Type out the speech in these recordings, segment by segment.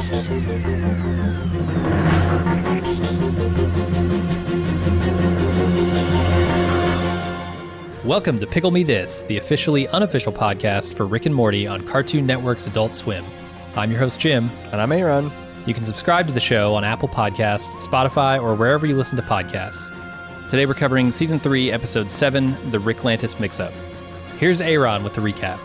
Welcome to Pickle Me This, the officially unofficial podcast for Rick and Morty on Cartoon Network's Adult Swim. I'm your host, Jim. And I'm Aaron. You can subscribe to the show on Apple Podcasts, Spotify, or wherever you listen to podcasts. Today we're covering Season 3, Episode 7, The Rick Lantis Mix-Up. Here's Aaron with the recap.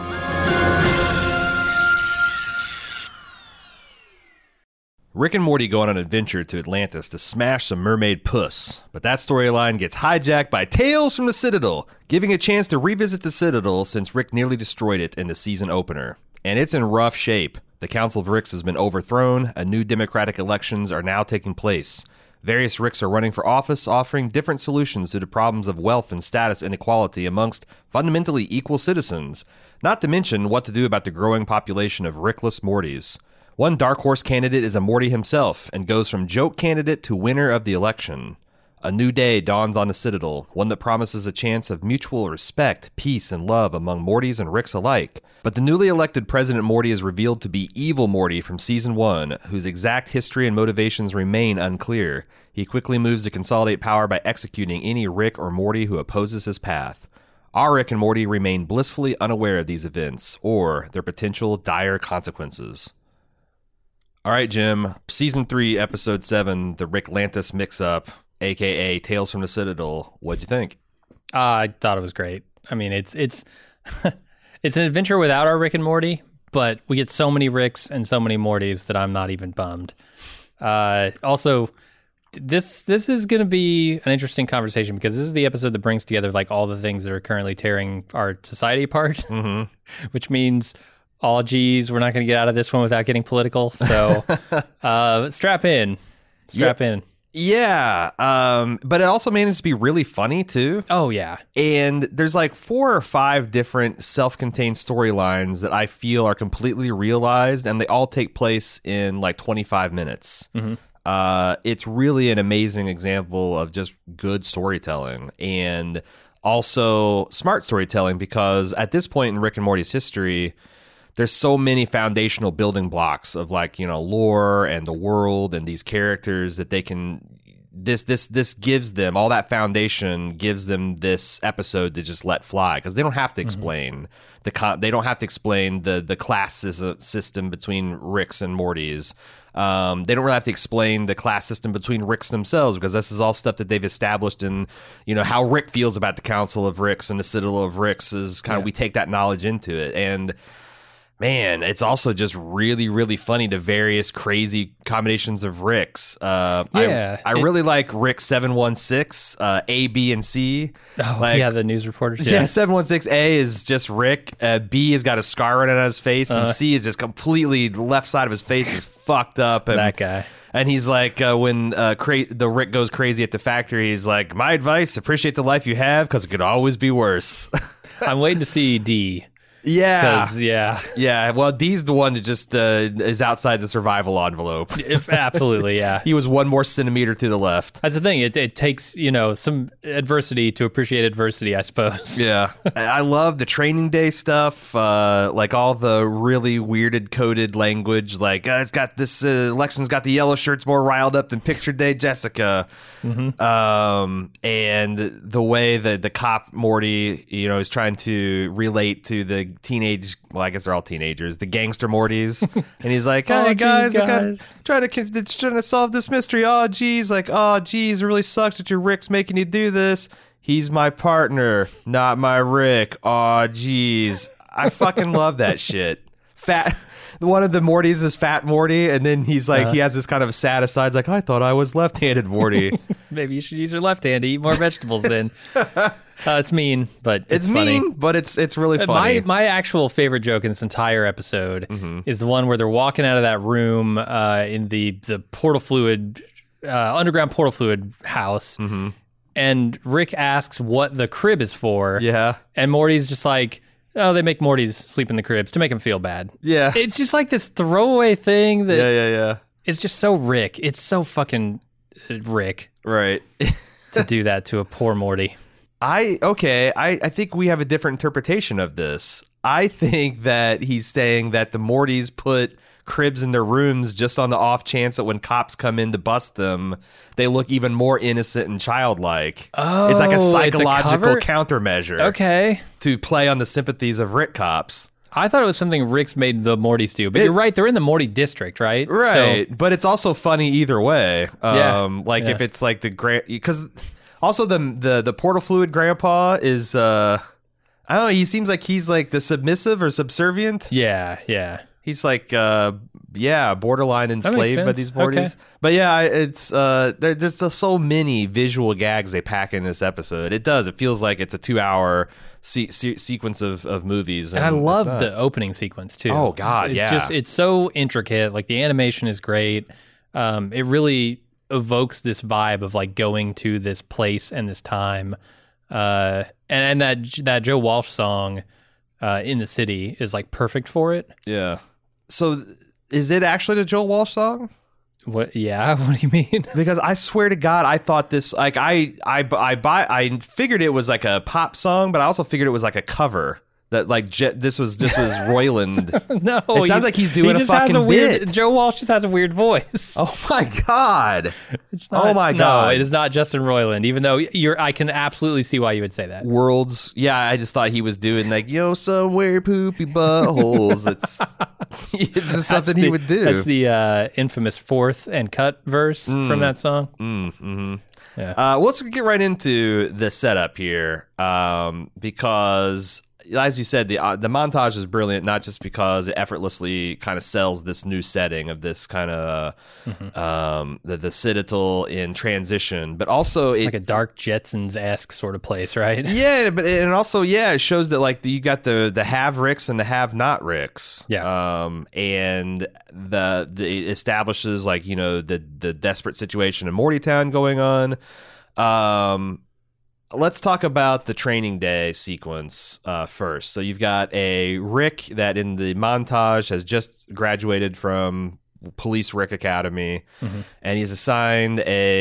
Rick and Morty go on an adventure to Atlantis to smash some mermaid puss, but that storyline gets hijacked by Tales from the Citadel, giving a chance to revisit the Citadel since Rick nearly destroyed it in the season opener. And it's in rough shape. The Council of Ricks has been overthrown, and new democratic elections are now taking place. Various Ricks are running for office, offering different solutions to the problems of wealth and status inequality amongst fundamentally equal citizens, not to mention what to do about the growing population of Rickless Mortys. One dark horse candidate is a Morty himself and goes from joke candidate to winner of the election. A new day dawns on the Citadel, one that promises a chance of mutual respect, peace, and love among Mortys and Ricks alike. But the newly elected President Morty is revealed to be Evil Morty from Season 1, whose exact history and motivations remain unclear. He quickly moves to consolidate power by executing any Rick or Morty who opposes his path. Our Rick and Morty remain blissfully unaware of these events, or their potential dire consequences. All right, Jim. Season 3, Episode 7, The Rick Lantis Mix-Up, a.k.a. Tales from the Citadel. What'd you think? I thought it was great. I mean, it's it's an adventure without our Rick and Morty, but we get so many Ricks and so many Mortys that I'm not even bummed. Also, this is going to be an interesting conversation because this is the episode that brings together like all the things that are currently tearing our society apart, which means... Oh, geez, we're not going to get out of this one without getting political. So strap in. Yeah. But it also manages to be really funny, too. Oh, yeah. And there's like 4 or 5 different self-contained storylines that I feel are completely realized, and they all take place in like 25 minutes. It's really an amazing example of just good storytelling and also smart storytelling because at this point in Rick and Morty's history... There's so many foundational building blocks of like, you know, lore and the world and these characters that they can this gives them all that foundation gives them this episode to just let fly because they don't have to explain they don't have to explain the class system between Ricks and Mortys. They don't really have to explain the class system between Ricks themselves because this is all stuff that they've established in, you know, how Rick feels about the Council of Ricks and the Citadel of Ricks is kind of we take that knowledge into it. And man, it's also just really, really funny to various crazy combinations of Ricks. I really like Rick 716, A, B, and C. Oh, like, yeah, the news reporters. Yeah, 716A is just Rick. B has got a scar running on his face, and C is just completely the left side of his face is fucked up. And, that guy. And he's like, when the Rick goes crazy at the factory, he's like, my advice, appreciate the life you have, because it could always be worse. I'm waiting to see D. Yeah. Yeah. Well, D's the one that just is outside the survival envelope. Absolutely, yeah. He was 1 more centimeter to the left. That's the thing. It takes, you know, some adversity to appreciate adversity, I suppose. Yeah. I love the training day stuff, like all the really weirded coded language, like, it's got this election's got the yellow shirts more riled up than Picture Day Jessica. And the way that the cop Morty, you know, is trying to relate to the teenage, well, I guess they're all teenagers, the gangster Mortys, and he's like, hey guys, I got trying to solve this mystery. Oh geez, like, oh geez, it really sucks that your Rick's making you do this. He's my partner, not my Rick. Oh geez, I fucking love that shit. Fat. One of the Mortys is Fat Morty, and then he's like, he has this kind of sad aside. He's like, I thought I was left-handed Morty. Maybe you should use your left hand to eat more vegetables then. It's mean, but it's funny. Mean, but it's really funny. My actual favorite joke in this entire episode is the one where they're walking out of that room in the portal fluid, underground portal fluid house, and Rick asks what the crib is for. Yeah. And Morty's just like, oh, they make Mortys sleep in the cribs to make him feel bad. Yeah. It's just like this throwaway thing that yeah. It's just so Rick. It's so fucking Rick. Right. To do that to a poor Morty. I think we have a different interpretation of this. I think that he's saying that the Mortys put cribs in their rooms just on the off chance that when cops come in to bust them, they look even more innocent and childlike. Oh, it's like a it's a psychological cover? countermeasure Okay. to play on the sympathies of Rick cops. I thought it was something Rick's made the Mortys do, but you're right. They're in the Morty district, right? Right. So, But it's also funny either way. Like Yeah. if it's like the because also the portal fluid grandpa is I don't know, he seems like he's like the submissive or subservient. yeah. He's like borderline enslaved by sense. these Mortys. Okay. But yeah, it's there's just so many visual gags they pack in this episode. It feels like it's a 2-hour sequence of movies, And I it's love not. the opening sequence too. Oh, God, it's yeah. it's so intricate. Like the animation is great. It really evokes this vibe of like going to this place and this time. And that Joe Walsh song, In the City, is like perfect for it. Yeah. So is it actually the Joel Walsh song? What? Yeah. What do you mean? Because I swear to God, I thought this like I figured it was like a pop song, but I also figured it was like a cover that like this was Roiland. No, It sounds like he's doing a just has fucking weird, bit. Joe Walsh just has a weird voice. Oh my God! It's not, oh my God! No, it is not Justin Roiland. Even though I can absolutely see why you would say that. Worlds. Yeah, I just thought he was doing like somewhere poopy buttholes. It's just something he would do. That's the infamous fourth and cut verse from that song. Yeah. Let's get right into the setup here, because, as you said, the montage is brilliant, not just because it effortlessly kind of sells this new setting of this kind of the Citadel in transition, but also it Like a Dark Jetsons-esque sort of place, right? yeah, but and also it shows that like you got the have Ricks and the have not Ricks. Yeah. And it establishes like the desperate situation in Mortytown going on. Let's talk about the training day sequence first. So you've got a Rick that in the montage has just graduated from Police Rick Academy, and he's assigned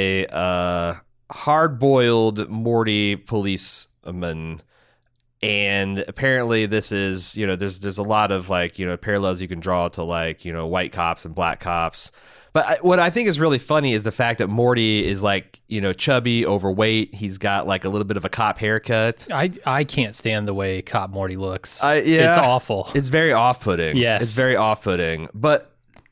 a hard-boiled Morty policeman. And apparently this is, there's a lot of like, parallels you can draw to like, white cops and black cops. But what I think is really funny is the fact that Morty is like, chubby, overweight. He's got like a little bit of a cop haircut. I can't stand the way Cop Morty looks. Yeah. It's awful. It's very off-putting. Yes. It's very off-putting. But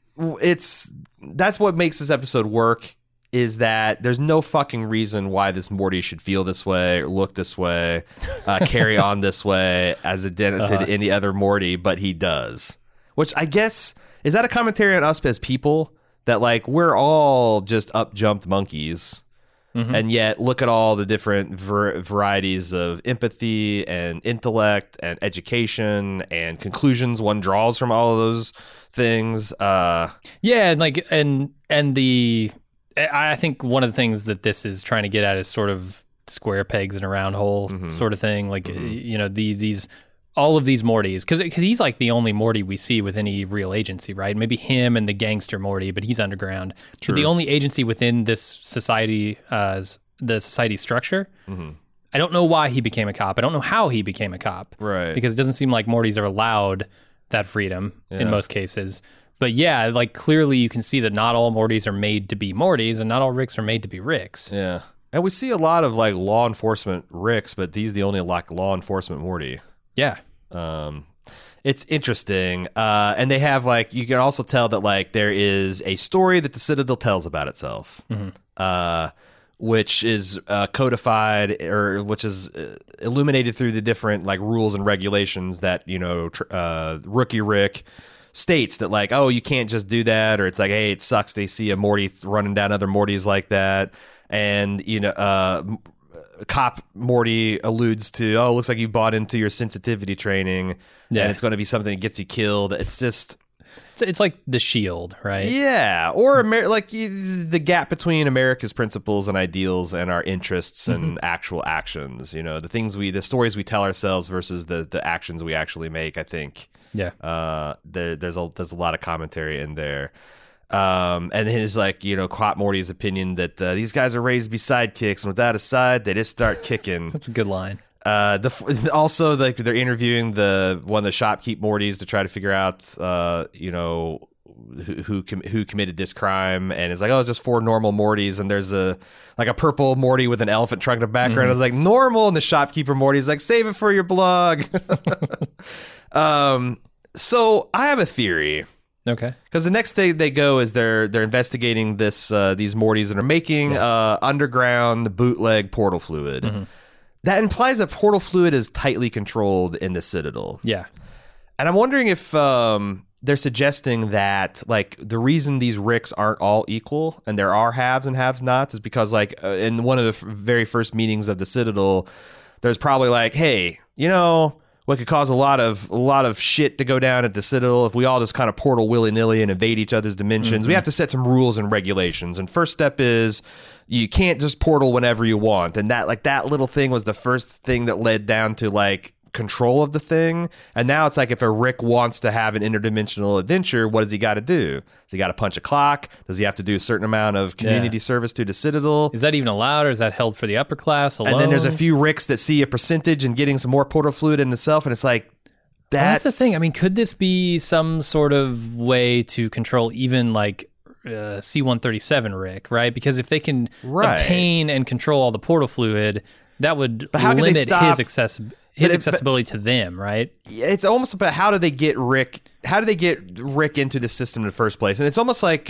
that's what makes this episode work, is that there's no fucking reason why this Morty should feel this way or look this way, carry on this way as identity to any other Morty, but he does. Which I guess, is that a commentary on us as people? That like we're all just up-jumped monkeys, and yet look at all the different varieties of empathy and intellect and education and conclusions one draws from all of those things. Yeah, and like and the I think one of the things that this is trying to get at is sort of square pegs in a round hole sort of thing. Like these all of these Mortys, because he's like the only Morty we see with any real agency, right? Maybe him and the gangster Morty, but he's underground. True. But the only agency within this society, the society structure. I don't know why he became a cop. I don't know how he became a cop. Right. Because it doesn't seem like Mortys are allowed that freedom in most cases. But yeah, like clearly you can see that not all Mortys are made to be Mortys, and not all Ricks are made to be Ricks. Yeah. And we see a lot of like law enforcement Ricks, but he's the only like law enforcement Morty. Yeah. It's interesting. And they have like, you can also tell that like there is a story that the Citadel tells about itself, which is codified, or which is illuminated through the different like rules and regulations that, Rookie Rick states that like, oh, you can't just do that. Or it's like, hey, it sucks. They see a Morty running down other Mortys like that. And, Cop Morty alludes to, oh, it looks like you bought into your sensitivity training, and it's going to be something that gets you killed. It's just, it's like the Shield, right? Yeah, or the gap between America's principles and ideals and our interests and actual actions. The stories we tell ourselves versus the actions we actually make. I think, there's a lot of commentary in there. And his Cop Morty's opinion that these guys are raised to be sidekicks, and without a side, they just start kicking. That's a good line. Also, they're interviewing one of the shopkeep Mortys to try to figure out, who committed this crime, and it's like, oh, it's just 4 normal Mortys, and there's a purple Morty with an elephant trunk in the background. It's like normal, and the shopkeeper Morty's like, save it for your blog. So I have a theory. Okay. Because the next thing they go is they're investigating these Mortys that are making underground bootleg portal fluid. Mm-hmm. That implies that portal fluid is tightly controlled in the Citadel. Yeah. And I'm wondering if they're suggesting that like the reason these Ricks aren't all equal and there are haves and have-nots is because like in one of the very first meetings of the Citadel, there's probably like, hey, you know what could cause a lot of shit to go down at the Citadel if we all just kind of portal willy-nilly and invade each other's dimensions. Mm-hmm. We have to set some rules and regulations. And first step is you can't just portal whenever you want. And that little thing was the first thing that led down to like control of the thing. And now it's like if a Rick wants to have an interdimensional adventure, what does he got to do? Does he got to punch a clock? Does he have to do a certain amount of community service to the Citadel? Is that even allowed, or is that held for the upper class alone? And then there's a few Ricks that see a percentage and getting some more portal fluid in itself, and it's like that's the thing. I mean, could this be some sort of way to control even like C-137 Rick, right? Because if they can obtain and control all the portal fluid, that would limit his accessibility to them, right? It's almost about how do they get Rick into the system in the first place? And it's almost like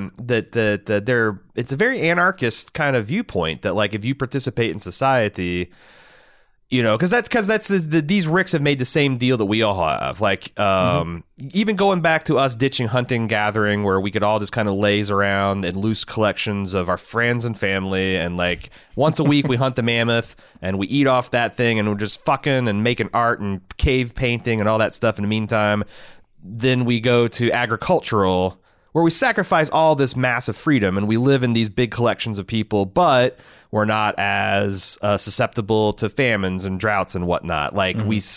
it's a very anarchist kind of viewpoint that like if you participate in society, you know, because these Ricks have made the same deal that we all have. Like even going back to us ditching hunting gathering, where we could all just kind of laze around in loose collections of our friends and family, and like once a week we hunt the mammoth and we eat off that thing, and we're just fucking and making art and cave painting and all that stuff in the meantime. Then we go to agricultural, where we sacrifice all this massive freedom and we live in these big collections of people, but we're not as susceptible to famines and droughts and whatnot. Like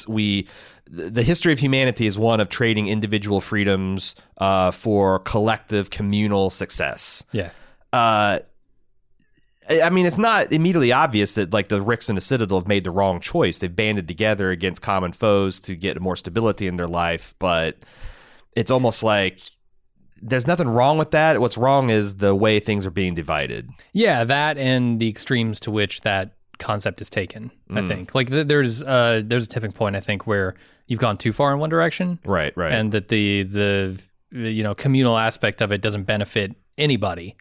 the history of humanity is one of trading individual freedoms for collective communal success. Yeah. I mean, it's not immediately obvious that like the Ricks in the Citadel have made the wrong choice. They've banded together against common foes to get more stability in their life, but it's almost like there's nothing wrong with that. What's wrong is the way things are being divided. Yeah, that and the extremes to which that concept is taken, I think. Like there's a tipping point, I think, where you've gone too far in one direction. Right. And that the you know, communal aspect of it doesn't benefit anybody.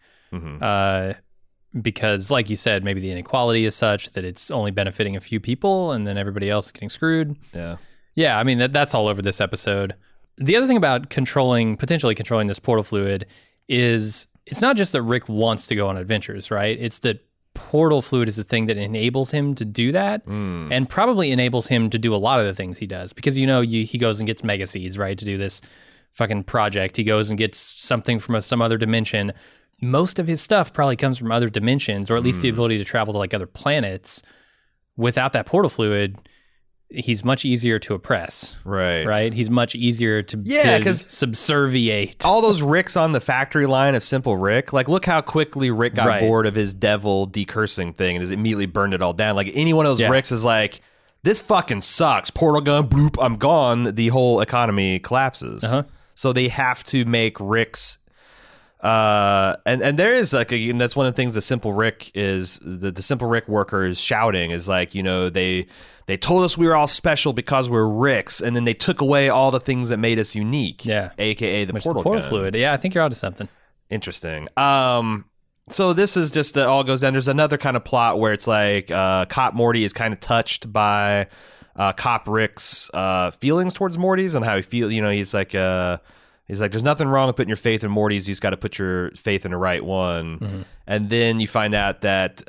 Because like you said, maybe the inequality is such that it's only benefiting a few people and then everybody else is getting screwed. Yeah, I mean, that's all over this episode. The other thing about potentially controlling this portal fluid is it's not just that Rick wants to go on adventures, right? It's that portal fluid is the thing that enables him to do that and probably enables him to do a lot of the things he does. Because, you know, he goes and gets mega seeds, right, to do this fucking project. He goes and gets something from some other dimension. Most of his stuff probably comes from other dimensions, or at least the ability to travel to like other planets. Without that portal fluid, he's much easier to oppress. Right? He's much easier to subserviate. All those Ricks on the factory line of Simple Rick, like look how quickly Rick got bored of his devil decursing thing and has immediately burned it all down. Like any one of those Ricks is like, this fucking sucks. Portal gun, bloop, I'm gone. The whole economy collapses. So they have to make Ricks. And there is like and that's one of the things the Simple Rick is the Simple Rick worker is shouting is like, you know, they told us we were all special because we're Ricks, and then they took away all the things that made us unique. Yeah, aka the portal fluid. Yeah, I think you're onto something. Interesting. So this is just all goes down. There's another kind of plot where it's like Cop Morty is kind of touched by Cop Rick's feelings towards Morty's and how he feels. You know, he's like, there's nothing wrong with putting your faith in Morty's. You just got to put your faith in the right one. And then you find out that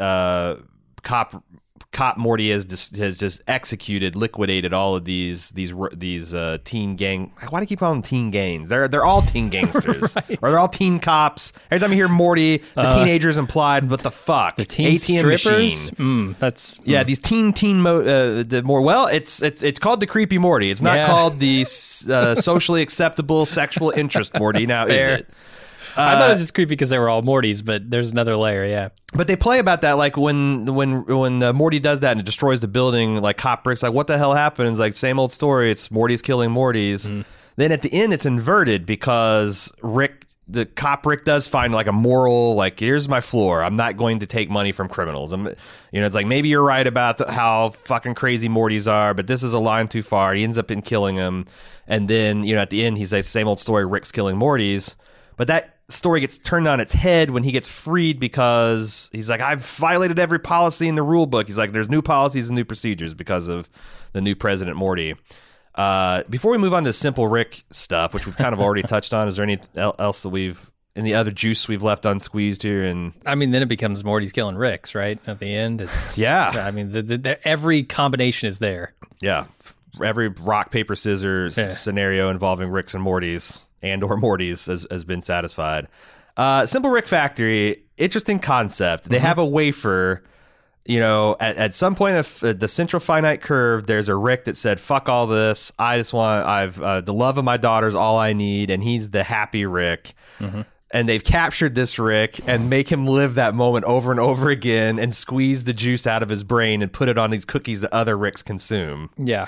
Cop Morty has just liquidated all of these teen gang. Why do you keep calling them teen gangs? They're all teen gangsters, or they're all teen cops. Every time you hear Morty, the teenagers implied. What the fuck? The teen ATM strippers. Machine. These well, it's called the creepy Morty. It's not called the socially acceptable sexual interest Morty. Now is it? I thought it was just creepy because they were all Mortys, but there's another layer, yeah. But they play about that, like when Morty does that and it destroys the building, like Cop Rick's like, what the hell happened? It's like, same old story. It's Morty's killing Mortys. Then at the end, it's inverted because the cop Rick does find like a moral, like, here's my floor. I'm not going to take money from criminals. It's like, maybe you're right about how fucking crazy Mortys are, but this is a line too far. He ends up killing him. And then, at the end, he's like, same old story, Rick's killing Mortys. But that story gets turned on its head when he gets freed because he's like, I've violated every policy in the rule book. He's like, there's new policies and new procedures because of the new President Morty. Before we move on to Simple Rick stuff, which we've kind of already touched on, is there anything else that any other juice we've left unsqueezed here? And I mean, then it becomes Morty's killing Rick's, right? At the end, it's yeah. I mean, every combination is there. Yeah, every rock paper scissors scenario involving Ricks and Mortys or Mortys has been satisfied. Simple Rick Factory, interesting concept. They have a wafer. At some point of the central finite curve, there's a Rick that said, fuck all this. The love of my daughter's all I need. And he's the happy Rick. Mm-hmm. And they've captured this Rick and make him live that moment over and over again and squeeze the juice out of his brain and put it on these cookies that other Ricks consume. Yeah.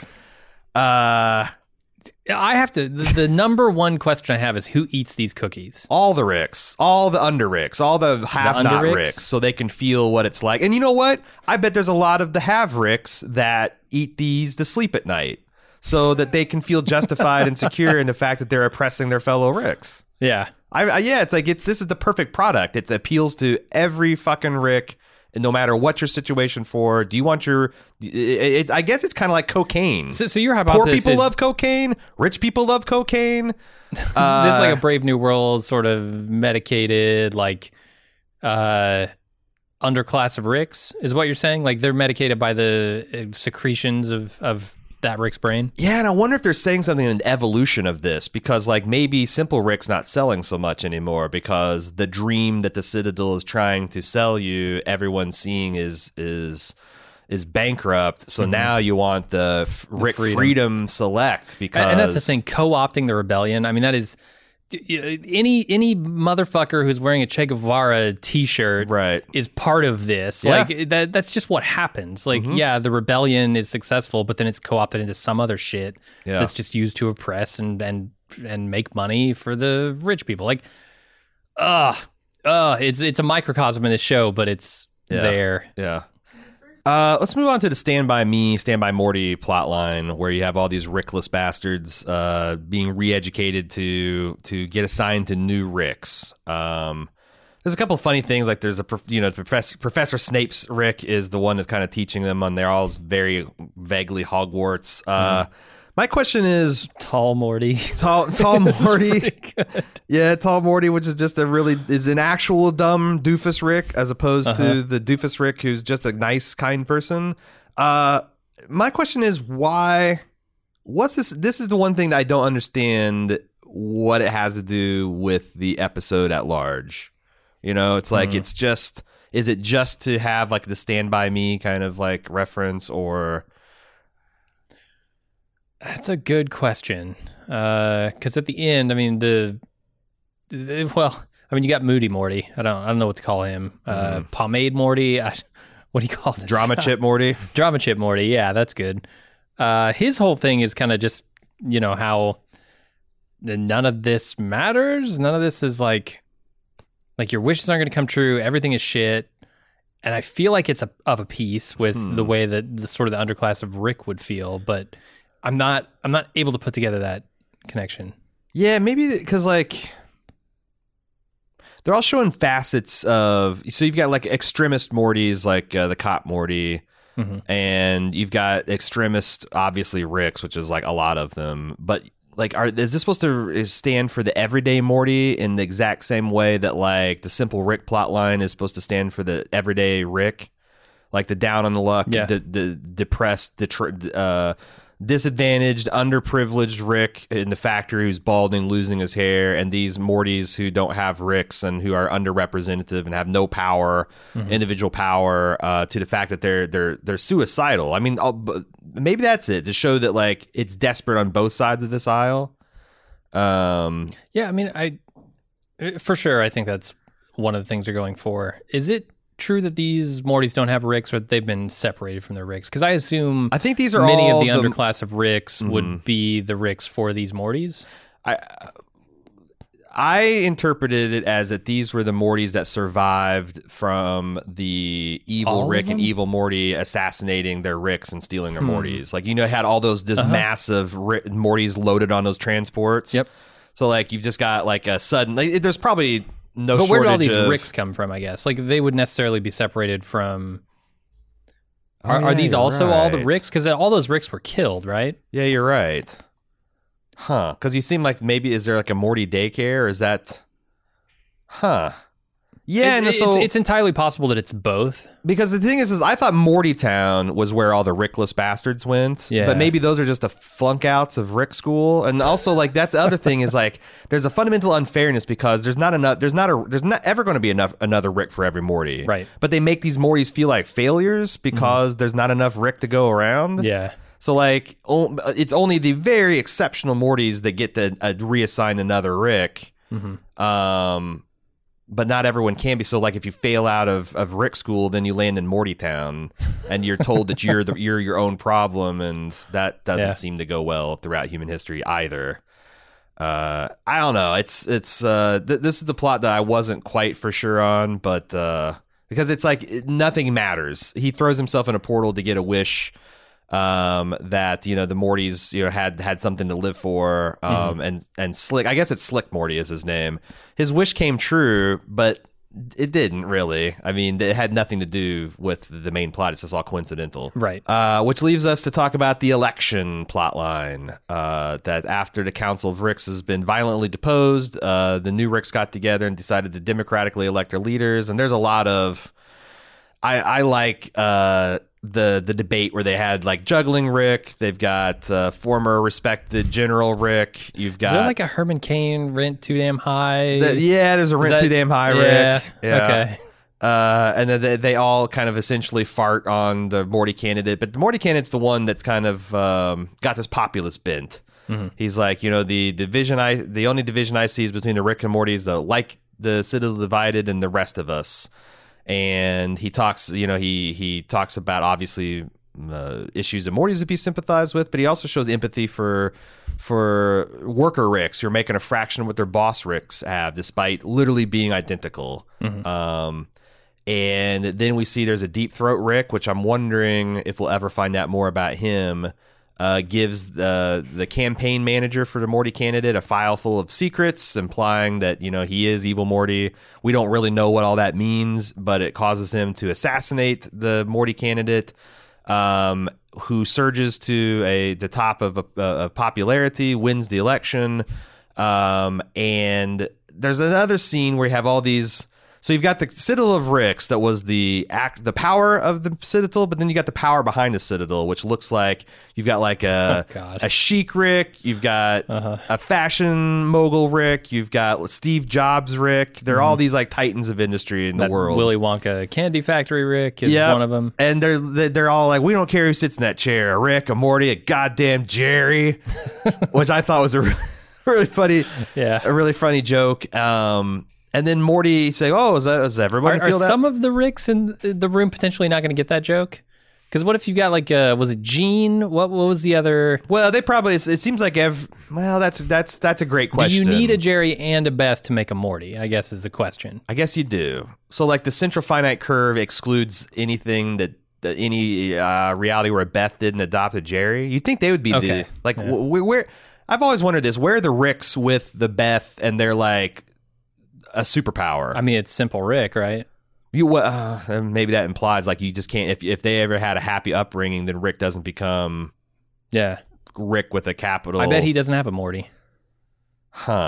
I have to. The number one question I have is who eats these cookies? All the Ricks, all the under Ricks, all the have-not Ricks, so they can feel what it's like. And you know what? I bet there's a lot of the have Ricks that eat these to sleep at night, so that they can feel justified and secure in the fact that they're oppressing their fellow Ricks. Yeah, it's like this is the perfect product. It appeals to every fucking Rick. And no matter what your situation for, do you want I guess it's kind of like cocaine. So your hypothesis Poor people love cocaine. Rich people love cocaine. This is like a Brave New World sort of medicated, like, underclass of Ricks, is what you're saying? Like, they're medicated by the secretions of that Rick's brain? Yeah, and I wonder if they're saying something in the evolution of this, because like maybe Simple Rick's not selling so much anymore because the dream that the Citadel is trying to sell you, everyone's seeing is bankrupt. So now you want the Rick Freedom Select, because and that's the thing, co-opting the rebellion. I mean, that is any motherfucker who's wearing a Che Guevara t-shirt is part of this. Yeah. Like that's just what happens. Like, yeah, the rebellion is successful, but then it's co-opted into some other shit that's just used to oppress and make money for the rich people. Like, it's a microcosm in this show, but it's there. Yeah. Let's move on to the Stand By Me, Stand By Morty plotline, where you have all these Rickless bastards being re-educated to get assigned to new Ricks. There's a couple of funny things, like there's Professor Snape's Rick is the one that's kind of teaching them, and they're all very vaguely Hogwarts. My question is, Tall Morty. Tall Morty. Yeah, Tall Morty, which is just is an actual dumb doofus Rick as opposed to the doofus Rick who's just a nice, kind person. My question is, what's this? This is the one thing that I don't understand what it has to do with the episode at large. It's like, is it just to have like the Stand By Me kind of like reference, or... That's a good question. Because at the end, I mean, you got Moody Morty. I don't know what to call him. Pomade Morty. What do you call this? Drama Chip Morty. Drama Chip Morty. Yeah, that's good. His whole thing is kind of just, how none of this matters. None of this is like your wishes aren't going to come true. Everything is shit. And I feel like it's of a piece with the way that the sort of the underclass of Rick would feel, but I'm not able to put together that connection. Yeah, maybe because like they're all showing facets of. So you've got like extremist Mortys, like the cop Morty, and you've got extremist, obviously Ricks, which is like a lot of them. But like, is this supposed to stand for the everyday Morty in the exact same way that like the Simple Rick plotline is supposed to stand for the everyday Rick, like the down on the luck, the depressed, disadvantaged, underprivileged Rick in the factory who's balding, losing his hair, and these Mortys who don't have Ricks and who are underrepresented and have no power, individual power, to the fact that they're suicidal. I mean, maybe that's it, to show that like it's desperate on both sides of this aisle. Yeah, I mean, for sure, I think that's one of the things they're going for. Is it true that these Mortys don't have Ricks, or that they've been separated from their Ricks? Because I assume I think these are many all of the underclass of Ricks would be the Ricks for these Mortys. I interpreted it as that these were the Mortys that survived from the evil All of Rick and them? evil Morty assassinating their Ricks and stealing their Mortys. Like, you know, had all those massive Mortys loaded on those transports. Yep. So like you've just got like a sudden. Like, there's probably no But where did all shortage these of Ricks come from, I guess? Like, they would necessarily be separated from... Oh, Are yeah, these you're also all the right. Ricks? Because all those Ricks were killed, right? Yeah, you're right. Huh? Because you seem like maybe is there like a Morty daycare? Or is that? Huh? Yeah, It's entirely possible that it's both. because the thing is I thought Mortytown was where all the Rickless bastards went. Yeah. But maybe those are just the flunk outs of Rick School. And also, like, that's the other thing is like there's a fundamental unfairness because there's not ever going to be another Rick for every Morty. Right. But they make these Mortys feel like failures because there's not enough Rick to go around. Yeah. So, like, it's only the very exceptional Mortys that get to reassign another Rick. But not everyone can be. So, like, if you fail out of Rick School, then you land in Mortytown, and you're told that you're your own problem, and that doesn't seem to go well throughout human history either. I don't know. This is the plot that I wasn't quite for sure on, but because it's like nothing matters. He throws himself in a portal to get a wish. That, you know, the Mortys, you know, had something to live for, and Slick, I guess it's Slick Morty is his name. His wish came true, but it didn't really. I mean, it had nothing to do with the main plot. It's just all coincidental. Right. Which leaves us to talk about the election plotline. That after the Council of Ricks has been violently deposed, the new Ricks got together and decided to democratically elect their leaders. And there's a lot of, I like, the debate where they had like juggling Rick. They've got former respected General Rick. You've got Is there like a Herman Cain rent too damn high? there's a rent too damn high Rick. Yeah. Okay. And then they all kind of essentially fart on the Morty candidate, but the Morty candidate's the one that's kind of got this populist bent. He's like, you know, the only division I see is between the Rick and Mortys, like the Citadel divided and the rest of us. And he talks, you know, he talks about obviously issues that Mortys would be sympathized with, but he also shows empathy for worker Ricks who are making a fraction of what their boss Ricks have, despite literally being identical. And then we see there's a Deep Throat Rick, which I'm wondering if we'll ever find out more about him. Gives the campaign manager for the Morty candidate a file full of secrets, implying that, you know, he is evil Morty. We don't really know what all that means, but it causes him to assassinate the Morty candidate, who surges to the top of popularity, wins the election, and there's another scene where you have all these. So you've got the Citadel of Ricks that was the power of the Citadel, but then you got the power behind the Citadel, which looks like you've got like a chic Rick, you've got a fashion mogul Rick, you've got Steve Jobs Rick. They're all these like titans of industry in the world. Willy Wonka Candy Factory Rick is one of them, and they're all like, we don't care who sits in that chair, a Rick, a Morty, a goddamn Jerry, which I thought was a really funny, a really funny joke. And then Morty say, "Oh, is everybody feel that?" Are some of the Ricks in the room potentially not going to get that joke? Because what if you got like, was it Gene? What was the other? Well, they probably. It seems like that's a great question. Do you need a Jerry and a Beth to make a Morty? I guess is the question. I guess you do. So like the central finite curve excludes anything that any reality where Beth didn't adopt a Jerry. You'd think they would be where. I've always wondered this: where are the Ricks with the Beth and they're like a superpower? I mean, it's Simple Rick, right? Maybe that implies like you just can't. If they ever had a happy upbringing, then Rick doesn't become Rick with a capital. I bet he doesn't have a Morty. Huh.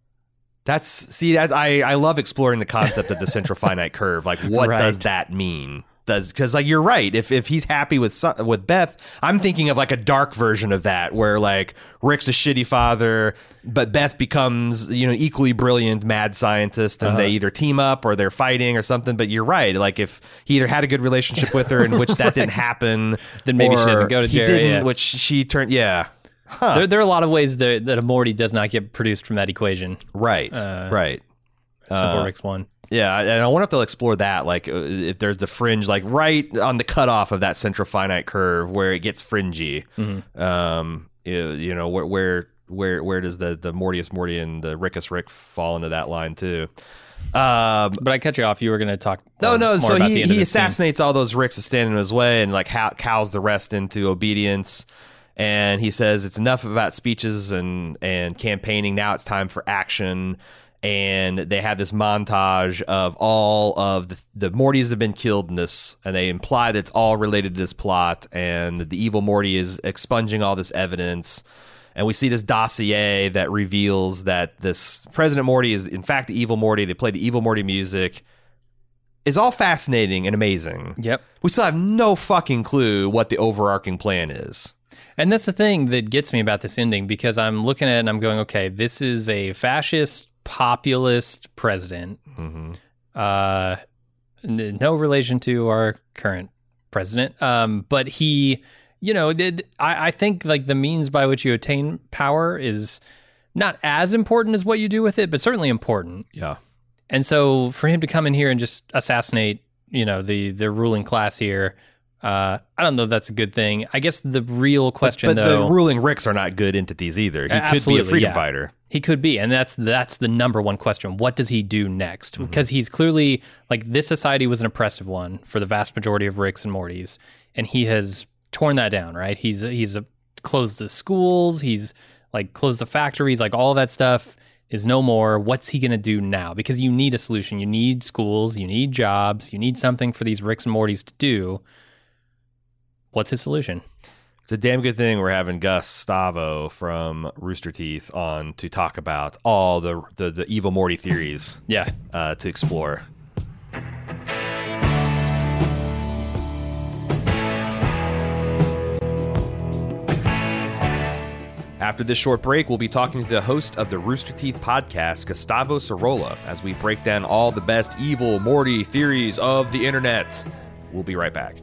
I love exploring the concept of the central finite curve. Like, what does that mean? Because like you're right, if he's happy with Beth, I'm thinking of like a dark version of that where like Rick's a shitty father, but Beth becomes, you know, equally brilliant mad scientist, and they either team up or they're fighting or something. But you're right, like if he either had a good relationship with her, in which that didn't happen, then maybe she doesn't go to Jerry. Which she turned, Huh. There are a lot of ways that a Morty does not get produced from that equation. Right. Simple Rick's one. Yeah, and I wonder if they'll explore that, like if there's the fringe, like right on the cutoff of that central finite curve where it gets fringy. You know, where does the Mortius Morty and the Rickus Rick fall into that line too? But I cut you off. You were going to talk. No. More So about the end of he this scene. assassinates all those Ricks that stand in his way and like cows the rest into obedience. And he says it's enough about speeches and campaigning. Now it's time for action. And they have this montage of all of the Mortys that have been killed in this, and they imply that it's all related to this plot. And the evil Morty is expunging all this evidence. And we see this dossier that reveals that this President Morty is, in fact, the evil Morty. They play the evil Morty music. It's all fascinating and amazing. Yep. We still have no fucking clue what the overarching plan is. And that's the thing that gets me about this ending, because I'm looking at it and I'm going, okay, this is a fascist, populist president. No relation to our current president. But he... You know, I think like the means by which you attain power is not as important as what you do with it, but certainly important. Yeah. And so for him to come in here and just assassinate, you know, the ruling class here, I don't know if that's a good thing. I guess the real question, but though... the ruling Ricks are not good entities either. He could be a freedom fighter. He could be, and that's the number one question. What does he do next? Because he's clearly, like, this society was an oppressive one for the vast majority of Ricks and Mortys, and he has... torn that down, right? He's closed the schools, he's like closed the factories, like all that stuff is no more. What's he going to do now? Because you need a solution. You need schools, you need jobs, you need something for these Ricks and Mortys to do. What's his solution? It's a damn good thing we're having Gus Stavo from Rooster Teeth on to talk about all the evil Morty theories. Yeah. To explore. After this short break, we'll be talking to the host of the Rooster Teeth podcast, Gustavo Cirola, as we break down all the best evil Morty theories of the internet. We'll be right back.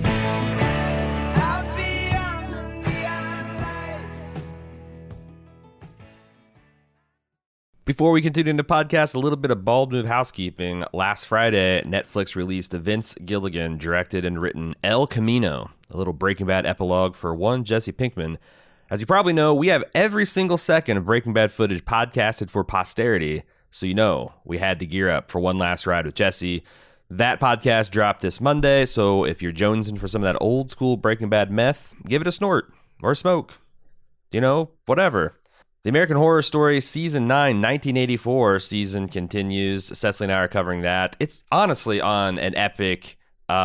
Before we continue in the podcast, a little bit of Bald Move housekeeping. Last Friday, Netflix released the Vince Gilligan directed and written El Camino, a little Breaking Bad epilogue for one Jesse Pinkman. As you probably know, we have every single second of Breaking Bad footage podcasted for posterity, so you know we had to gear up for one last ride with Jesse. That podcast dropped this Monday, so if you're jonesing for some of that old school Breaking Bad meth, give it a snort or a smoke. You know, whatever. The American Horror Story Season 9, 1984 season continues. Cecily and I are covering that. It's honestly on an epic,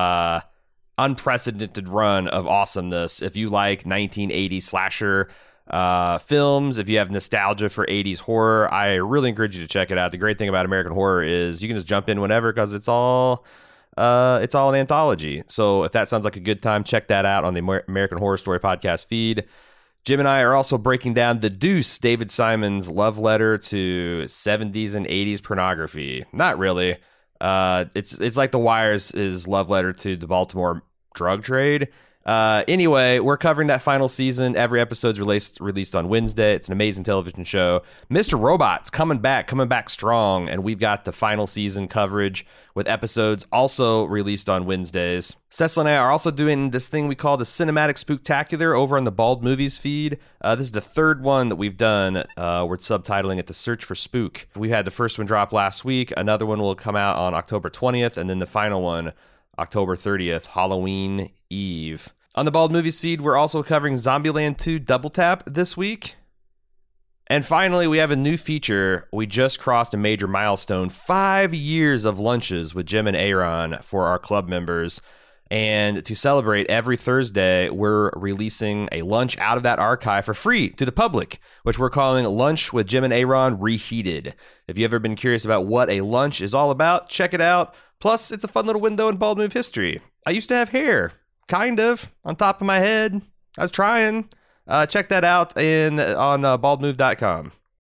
unprecedented run of awesomeness. If you like 1980s slasher films, if you have nostalgia for 80s horror, I really encourage you to check it out. The great thing about American Horror is you can just jump in whenever because it's all an anthology. So if that sounds like a good time, check that out on the American Horror Story podcast feed. Jim and I are also breaking down The Deuce, David Simon's love letter to 70s and 80s pornography. Not really. It's like The Wire's love letter to the Baltimore drug trade. Anyway, we're covering that final season. Every episode's released on Wednesday. It's an amazing television show. Mr. Robot's coming back strong, and we've got the final season coverage with episodes also released on Wednesdays. Cecil and I are also doing this thing we call the Cinematic Spooktacular over on the Bald Movies feed. This is the third one that we've done. We're subtitling it The Search for Spook. We had the first one drop last week. Another one will come out on October 20th, and then the final one October 30th, Halloween Eve. On the Bald Movies feed, we're also covering Zombieland 2 Double Tap this week. And finally, we have a new feature. We just crossed a major milestone, 5 years of lunches with Jim and Aaron for our club members. And to celebrate, every Thursday, we're releasing a lunch out of that archive for free to the public, which we're calling Lunch with Jim and Aaron Reheated. If you've ever been curious about what a lunch is all about, check it out. Plus, it's a fun little window in Bald Move history. I used to have hair, kind of, on top of my head. I was trying. Check that out on baldmove.com.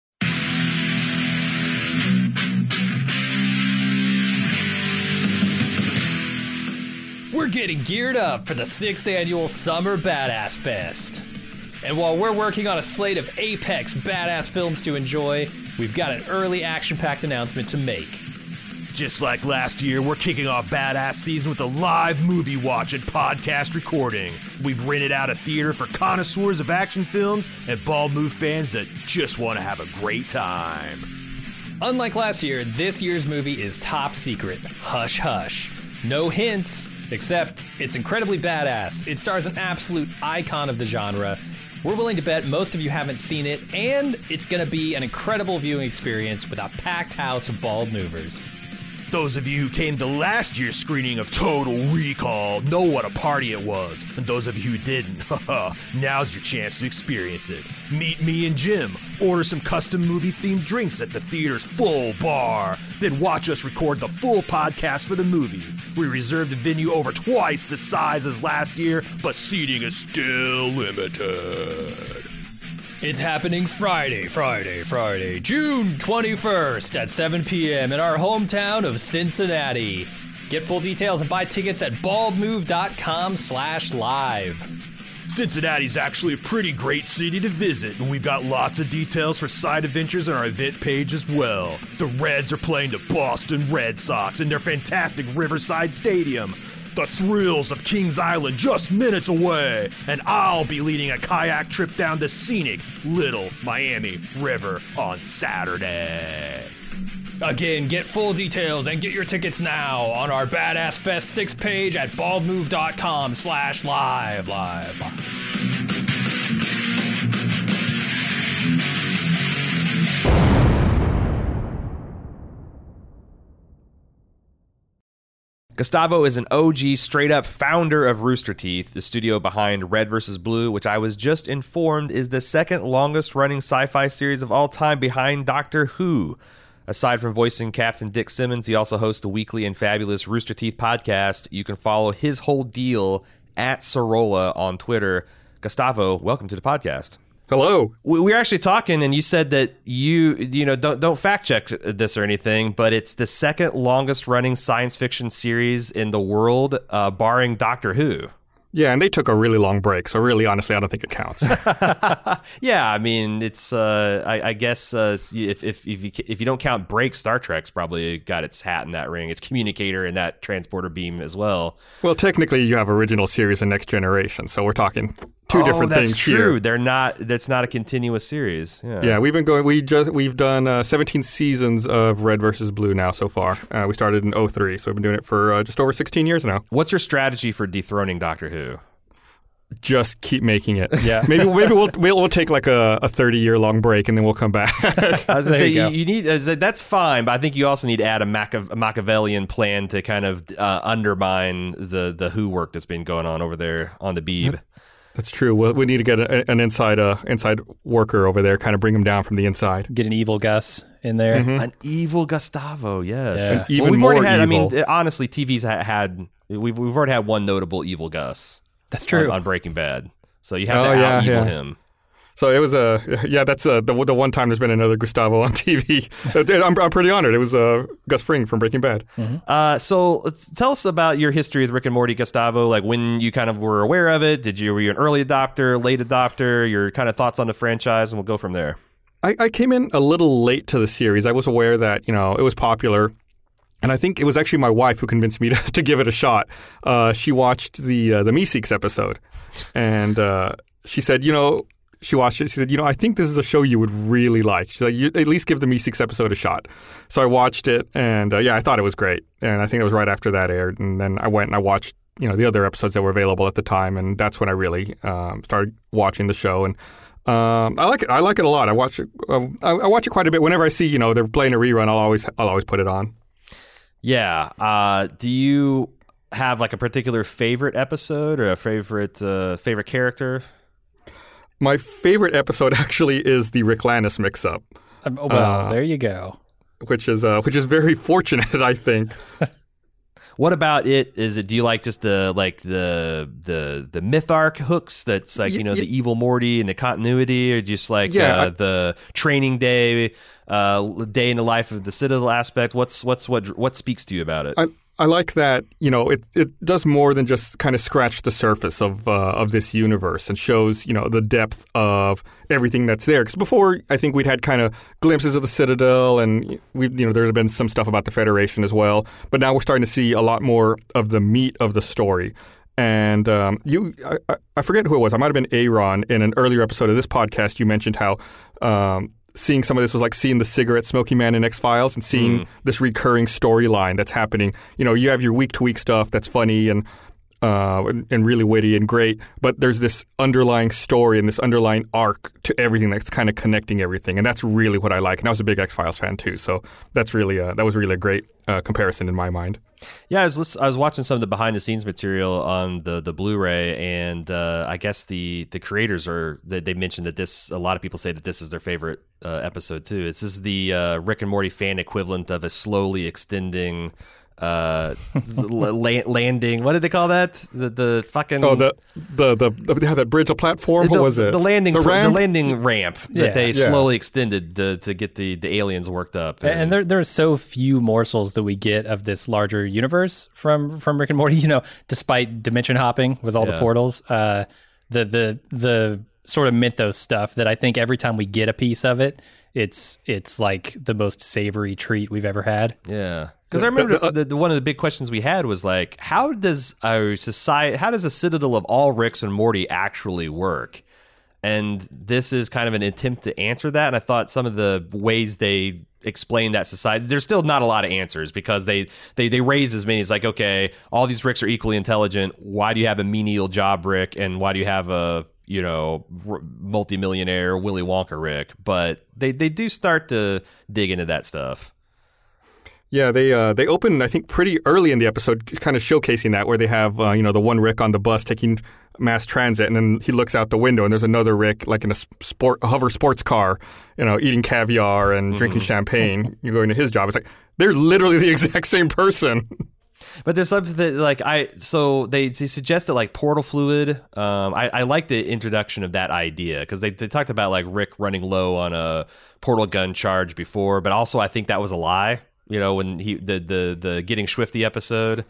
We're getting geared up for the 6th annual Summer Badass Fest. And while we're working on a slate of apex badass films to enjoy, we've got an early action-packed announcement to make. Just like last year, we're kicking off Badass Season with a live movie watch and podcast recording. We've rented out a theater for connoisseurs of action films and Bald Move fans that just want to have a great time. Unlike last year, this year's movie is top secret. Hush hush. No hints, except it's incredibly badass. It stars an absolute icon of the genre. We're willing to bet most of you haven't seen it, and it's going to be an incredible viewing experience with a packed house of Bald Movers. Those of you who came to last year's screening of Total Recall know what a party it was. And those of you who didn't, now's your chance to experience it. Meet me and Jim, order some custom movie-themed drinks at the theater's full bar, then watch us record the full podcast for the movie. We reserved the venue over twice the size as last year, but seating is still limited. It's happening Friday, June 21st at 7 p.m. in our hometown of Cincinnati. Get full details and buy tickets at baldmove.com/live. Cincinnati's actually a pretty great city to visit, and we've got lots of details for side adventures on our event page as well. The Reds are playing the Boston Red Sox in their fantastic Riverside Stadium. The thrills of Kings Island just minutes away, and I'll be leading a kayak trip down the scenic Little Miami River on Saturday. Again, get full details and get your tickets now on our Badass Fest 6 page at baldmove.com/live. Gustavo is an OG straight-up founder of Rooster Teeth, the studio behind Red vs. Blue, which I was just informed is the second longest-running sci-fi series of all time behind Doctor Who. Aside from voicing Captain Dick Simmons, he also hosts the weekly and fabulous Rooster Teeth podcast. You can follow his whole deal at Sorolla on Twitter. Gustavo, welcome to the podcast. Hello. We were actually talking, and you said that you don't fact check this or anything, but it's the second longest running science fiction series in the world, barring Doctor Who. Yeah, and they took a really long break, so really, honestly, I don't think it counts. Yeah, I mean, it's I guess if you don't count breaks, Star Trek's probably got its hat in that ring, its communicator and that transporter beam as well. Well, technically, you have original series and Next Generation, so we're talking two different things here. That's true. Here. That's not a continuous series. Yeah, we've been going. We've done 17 seasons of Red versus Blue now so far. We started in 2003, so we've been doing it for just over 16 years now. What's your strategy for dethroning Doctor Who? Just keep making it. Yeah, maybe we'll take like a 30-year-long break and then we'll come back. I was gonna say you need that's fine, but I think you also need to add a Machiavellian plan to kind of undermine the Who work that's been going on over there on the Beeb. That's true. We need to get an inside worker over there, kind of bring him down from the inside. Get an evil Gus in there. Mm-hmm. An evil Gustavo, yes. Yeah. Even more evil. I mean, honestly, TV's we've already had one notable evil Gus. That's true. On Breaking Bad. So you have to out-evil him. So it was that's the one time there's been another Gustavo on TV. I'm pretty honored. It was Gus Fring from Breaking Bad. Mm-hmm. So tell us about your history with Rick and Morty, Gustavo. Like when you kind of were aware of it. Were you an early adopter, late adopter? Your kind of thoughts on the franchise, and we'll go from there. I came in a little late to the series. I was aware that it was popular. And I think it was actually my wife who convinced me to give it a shot. She watched the Meeseeks episode, and she said, she watched it. She said, I think this is a show you would really like. She said, you at least give the Meeseeks episode a shot. So I watched it, and I thought it was great. And I think it was right after that aired. And then I went and I watched, the other episodes that were available at the time, and that's when I really started watching the show. And I like it. I like it a lot. I watch it. I watch it quite a bit. Whenever I see, they're playing a rerun, I'll always put it on. Yeah. Do you have like a particular favorite episode or a favorite character? My favorite episode actually is the Rick Lannis mix-up. There you go. Which is very fortunate, I think. What about it? Do you like just the myth arc hooks? That's like the evil Morty and the continuity, or just like the training day in the life of the Citadel aspect? What speaks to you about it? I like that, it does more than just kind of scratch the surface of this universe and shows, the depth of everything that's there. Because before, I think we'd had kind of glimpses of the Citadel, and there had been some stuff about the Federation as well. But now we're starting to see a lot more of the meat of the story. And I forget who it was. I might have been Aaron in an earlier episode of this podcast. You mentioned how seeing some of this was like seeing the cigarette smoking man in X-Files and seeing this recurring storyline that's happening. You have your week-to-week stuff that's funny and really witty and great, but there's this underlying story and this underlying arc to everything that's kind of connecting everything, and that's really what I like. And I was a big X-Files fan too, so that was really a great comparison in my mind. Yeah, I was watching some of the behind the scenes material on the Blu-ray, and I guess the creators they mentioned that a lot of people say that this is their favorite episode too. This is the Rick and Morty fan equivalent of a slowly extending landing. What did they call that? The fucking that bridge, a platform. What was it? The landing ramp that they Yeah. slowly extended to get the aliens worked up. And there are so few morsels that we get of this larger universe from Rick and Morty. Despite dimension hopping with all the portals, the sort of mythos stuff that I think every time we get a piece of it, it's like the most savory treat we've ever had. Yeah. Because I remember one of the big questions we had was like, how does a citadel of all Ricks and Morty actually work? And this is kind of an attempt to answer that. And I thought some of the ways they explain that society, there's still not a lot of answers, because they raise as many as like, okay, all these Ricks are equally intelligent. Why do you have a menial job Rick? And why do you have a multimillionaire Willy Wonka Rick? But they do start to dig into that stuff. Yeah, they open, I think, pretty early in the episode, kind of showcasing that, where they have, the one Rick on the bus taking mass transit, and then he looks out the window, and there's another Rick, like in a hover sports car, eating caviar and drinking champagne. You're going to his job. It's like, they're literally the exact same person. But there's something that so they suggested like portal fluid. I like the introduction of that idea, because they talked about like Rick running low on a portal gun charge before, but also I think that was a lie. When the Getting Swifty episode.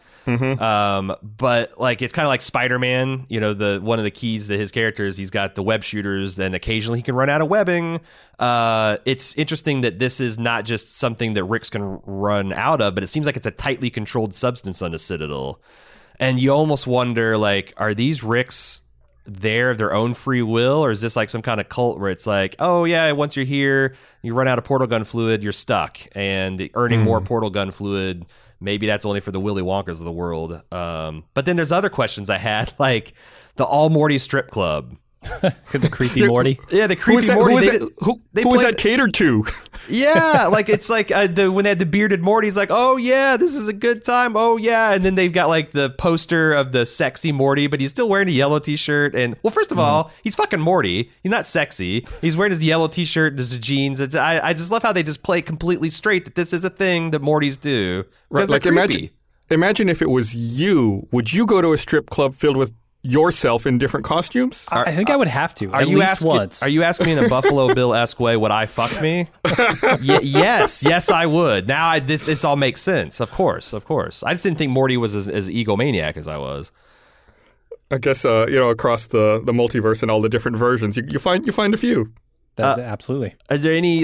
But like, it's kind of like Spider-Man, one of the keys to his character is he's got the web shooters, and occasionally he can run out of webbing. It's interesting that this is not just something that Ricks can run out of, but it seems like it's a tightly controlled substance on the Citadel. And you almost wonder, like, are these Ricks there of their own free will, or is this like some kind of cult where it's like, oh yeah, once you're here, you run out of portal gun fluid, you're stuck, and earning more portal gun fluid, maybe that's only for the Willy Wonkas of the world. But then there's other questions I had, like the All Morty strip club. The creepy Morty. Yeah, the creepy Morty. Who was that catered to? Yeah, like it's like when they had the bearded Morty, he's like, oh yeah, this is a good time. Oh yeah, and then they've got like the poster of the sexy Morty, but he's still wearing a yellow t-shirt. And well, first of all, he's fucking Morty. He's not sexy. He's wearing his yellow t-shirt and his jeans. I just love how they just play completely straight that this is a thing that Mortys do. Right, like imagine if it was you. Would you go to a strip club filled with yourself in different costumes? I think I would have to. Are at you least asking, once. Are you asking me in a Buffalo Bill-esque way, would I fuck me? Yes, I would. Now this all makes sense. Of course. I just didn't think Morty was as egomaniac as I was. I guess across the multiverse and all the different versions, you find a few. Absolutely. Are there any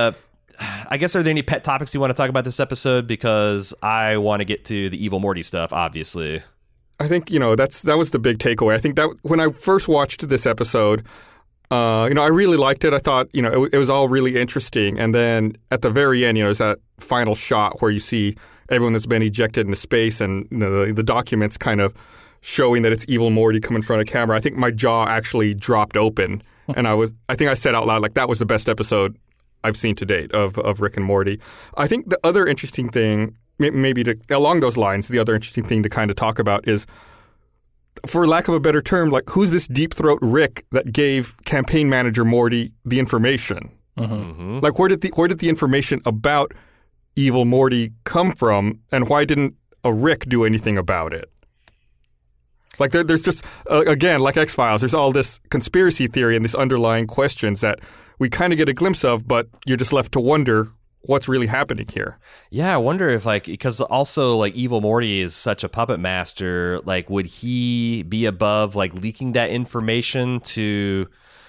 I guess, are there any pet topics you want to talk about this episode? Because I want to get to the evil Morty stuff, obviously. I think, that was the big takeaway. I think that when I first watched this episode, I really liked it. I thought, it was all really interesting. And then at the very end, there's that final shot where you see everyone that's been ejected into space, and the documents kind of showing that it's evil Morty come in front of camera. I think my jaw actually dropped open. And I think I said out loud, like, that was the best episode I've seen to date of Rick and Morty. I think the other interesting thing, maybe along those lines, the other interesting thing to kind of talk about is, for lack of a better term, like, who's this deep throat Rick that gave campaign manager Morty the information? Mm-hmm. Like, where did the information about evil Morty come from, and why didn't a Rick do anything about it? Like, there's just, again, like X-Files, there's all this conspiracy theory and these underlying questions that we kind of get a glimpse of, but you're just left to wonder what's really happening here. Yeah, I wonder if, like, because also, like, Evil Morty is such a puppet master, like, would he be above, like, leaking that information to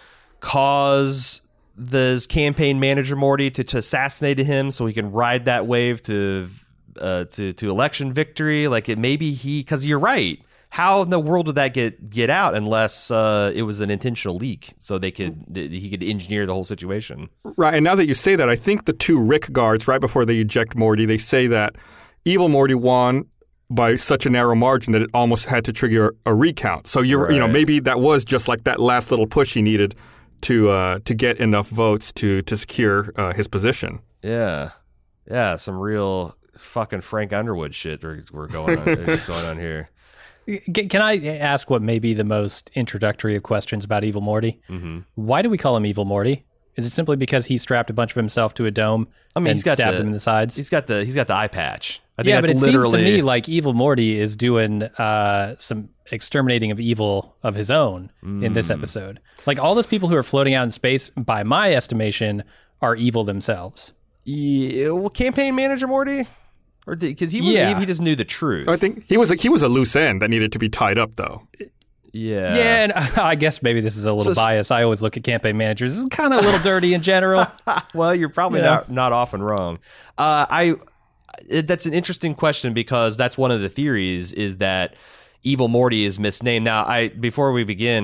cause this campaign manager Morty to assassinate him so he can ride that wave to election victory? Like, it maybe because you're right. How in the world would that get out unless it was an intentional leak so he could engineer the whole situation? Right, and now that you say that, I think the two Rick guards, right before they eject Morty, they say that Evil Morty won by such a narrow margin that it almost had to trigger a recount. So maybe that was just like that last little push he needed to get enough votes to secure his position. Yeah, some real fucking Frank Underwood shit we're going on here. Can I ask what may be the most introductory of questions about Evil Morty? Mm-hmm. Why do we call him Evil Morty? Is it simply because he strapped a bunch of himself to a dome and stabbed him in the sides? He's got the eye patch. I think yeah, but it seems to me like Evil Morty is doing some exterminating of evil of his own in this episode. Like, all those people who are floating out in space, by my estimation, are evil themselves. Yeah, well, campaign manager Morty? Or because he just knew the truth. I think he was a loose end that needed to be tied up, though. Yeah. Yeah, and I guess maybe this is a little biased. I always look at campaign managers. This is kind of a little dirty in general. Well, you're probably not often wrong. That's an interesting question because that's one of the theories is that Evil Morty is misnamed. Now, before we begin,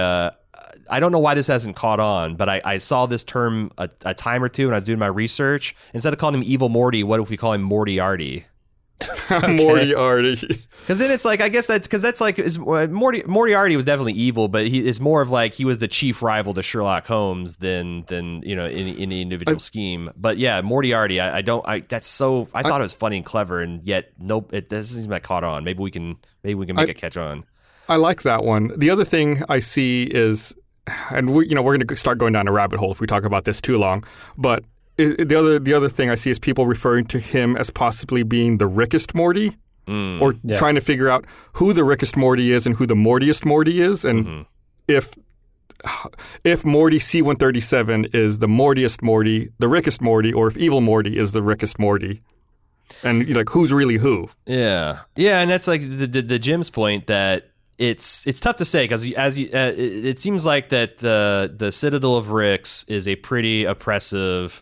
I don't know why this hasn't caught on, but I saw this term a time or two when I was doing my research. Instead of calling him Evil Morty, what if we call him Moriarty? Moriarty. Because then it's like, I guess that's like Moriarty was definitely evil, but he is more of like he was the chief rival to Sherlock Holmes than any individual scheme. But yeah, Moriarty, I thought it was funny and clever, and yet nope, it doesn't seem like caught on. Maybe we can make it catch on. I like that one. The other thing I see is, and we're going to start going down a rabbit hole if we talk about this too long, but the other thing I see is people referring to him as possibly being the Rickest Morty, or trying to figure out who the Rickest Morty is and who the Mortiest Morty is, and if Morty C-137 is the Mortiest Morty, the Rickest Morty, or if Evil Morty is the Rickest Morty, and like who's really who? Yeah, and that's like the Jim's point that it's tough to say because it seems like that the Citadel of Ricks is a pretty oppressive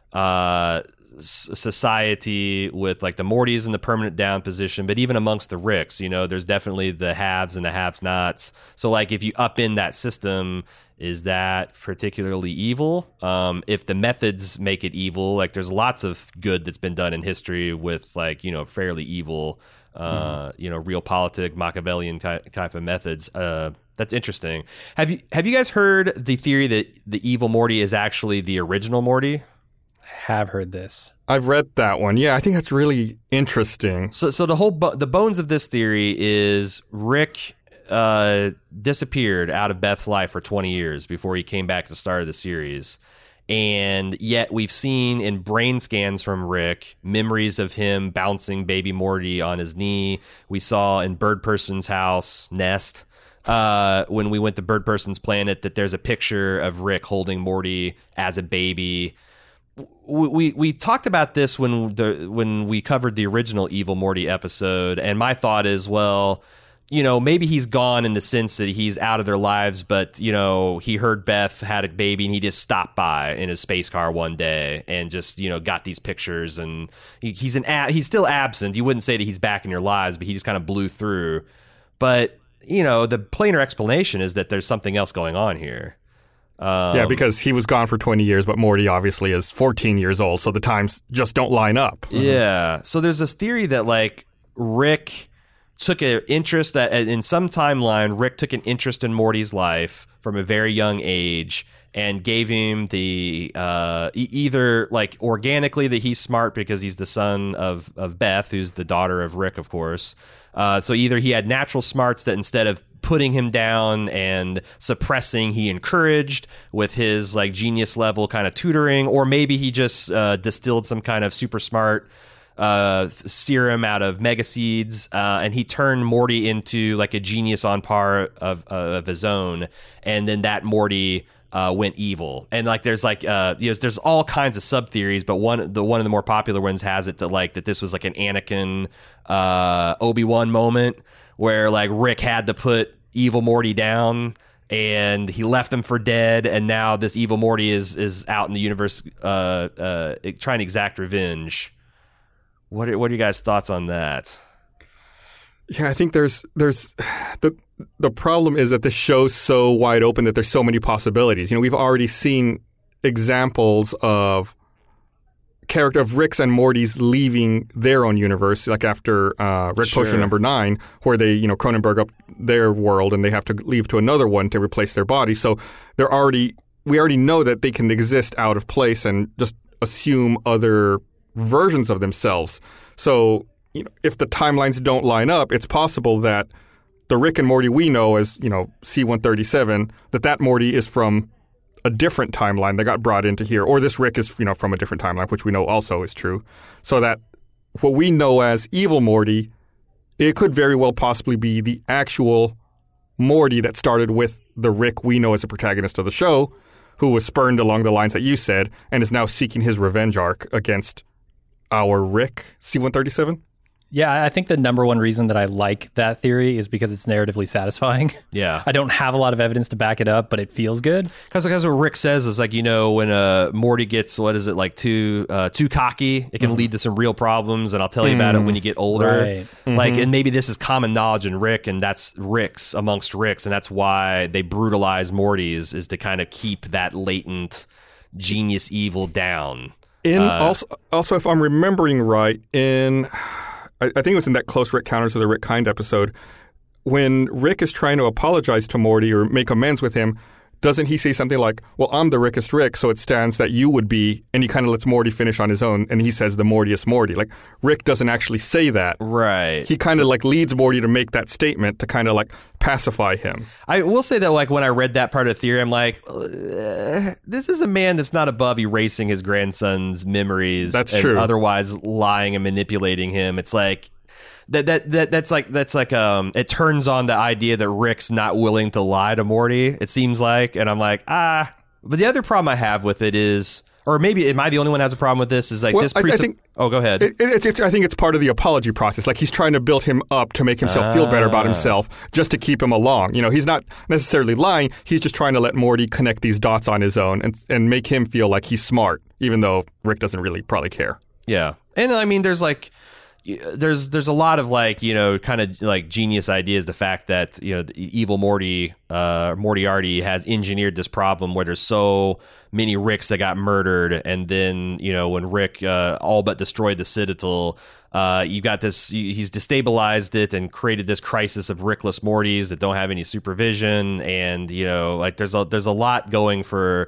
society with like the Mortys in the permanent down position, but even amongst the Ricks, there's definitely the haves and the have-nots. So like if you up in that system, is that particularly evil? If the methods make it evil, like there's lots of good that's been done in history with like, fairly evil, realpolitik, Machiavellian type of methods. That's interesting. Have you guys heard the theory that the Evil Morty is actually the original Morty? Have heard this. I've read that one. Yeah, I think that's really interesting. So the bones of this theory is Rick disappeared out of Beth's life for 20 years before he came back to the start of the series. And yet we've seen in brain scans from Rick memories of him bouncing baby Morty on his knee. We saw in Bird Person's house, Nest, when we went to Bird Person's planet, that there's a picture of Rick holding Morty as a baby. We talked about this when we covered the original Evil Morty episode, and my thought is, well, maybe he's gone in the sense that he's out of their lives, but he heard Beth had a baby and he just stopped by in his space car one day and just got these pictures, and he's still absent. You wouldn't say that he's back in your lives, but he just kind of blew through. But the plainer explanation is that there's something else going on here. Yeah, because he was gone for 20 years, but Morty obviously is 14 years old, so the times just don't line up. Yeah. So there's this theory that, like, Rick took an interest in some timeline. Rick took an interest in Morty's life from a very young age and gave him the either like organically that he's smart because he's the son of Beth, who's the daughter of Rick, of course. So either he had natural smarts that instead of putting him down and suppressing, he encouraged with his like genius level kind of tutoring, or maybe he just distilled some kind of super smart serum out of mega seeds, and he turned Morty into like a genius on par of his own, and then that Morty went evil, and like there's like there's all kinds of sub theories, but one of the more popular ones has it that this was like an Anakin Obi-Wan moment where like Rick had to put evil Morty down and he left him for dead, and now this evil Morty is out in the universe trying to exact revenge. What are you guys' thoughts on that? Yeah, I think there's the problem is that the show's so wide open that there's so many possibilities. You know, we've already seen examples of Rick's and Morty's leaving their own universe, like after Rick Potion number 9, where they, Cronenberg up their world and they have to leave to another one to replace their body. So we already know that they can exist out of place and just assume other versions of themselves. So, if the timelines don't line up, it's possible that the Rick and Morty we know as, C-137, that Morty is from a different timeline that got brought into here, or this Rick is, from a different timeline, which we know also is true. So that what we know as evil Morty, it could very well possibly be the actual Morty that started with the Rick we know as the protagonist of the show, who was spurned along the lines that you said, and is now seeking his revenge arc against our Rick, C-137. Yeah, I think the number one reason that I like that theory is because it's narratively satisfying. Yeah. I don't have a lot of evidence to back it up, but it feels good. Because what Rick says is like, when Morty gets, too cocky, it can lead to some real problems, and I'll tell you about it when you get older. Right. Like, and maybe this is common knowledge in Rick, and that's Rick's amongst Ricks, and that's why they brutalize Morty's, is to kind of keep that latent genius evil down. Also, if I'm remembering right, I think it was in that Close Rick Counters of the Rick Kind episode, when Rick is trying to apologize to Morty or make amends with him, doesn't he say something like, well, I'm the Rickest Rick, so it stands that you would be, and he kind of lets Morty finish on his own, and he says the Mortiest Morty. Like, Rick doesn't actually say that. Right. He kind of leads Morty to make that statement to kind of pacify him. I will say that when I read that part of the theory, I'm like, this is a man that's not above erasing his grandson's memories. That's and true. Otherwise lying and manipulating him. It's like that's like it turns on the idea that Rick's not willing to lie to Morty, it seems like, and I'm like, but the other problem I have with it is, or maybe am I the only one who has a problem with this, is like this I think, oh, go ahead. I think it's part of the apology process. Like, he's trying to build him up to make himself feel better about himself, just to keep him along. He's not necessarily lying. He's just trying to let Morty connect these dots on his own and make him feel like he's smart, even though Rick doesn't really probably care. Yeah. And I mean, there's a lot of kind of genius ideas. The fact that the evil Morty Moriarty has engineered this problem where there's so many Ricks that got murdered, and then when Rick all but destroyed the Citadel, you got this. He's destabilized it and created this crisis of Rickless Mortys that don't have any supervision, and there's a lot going for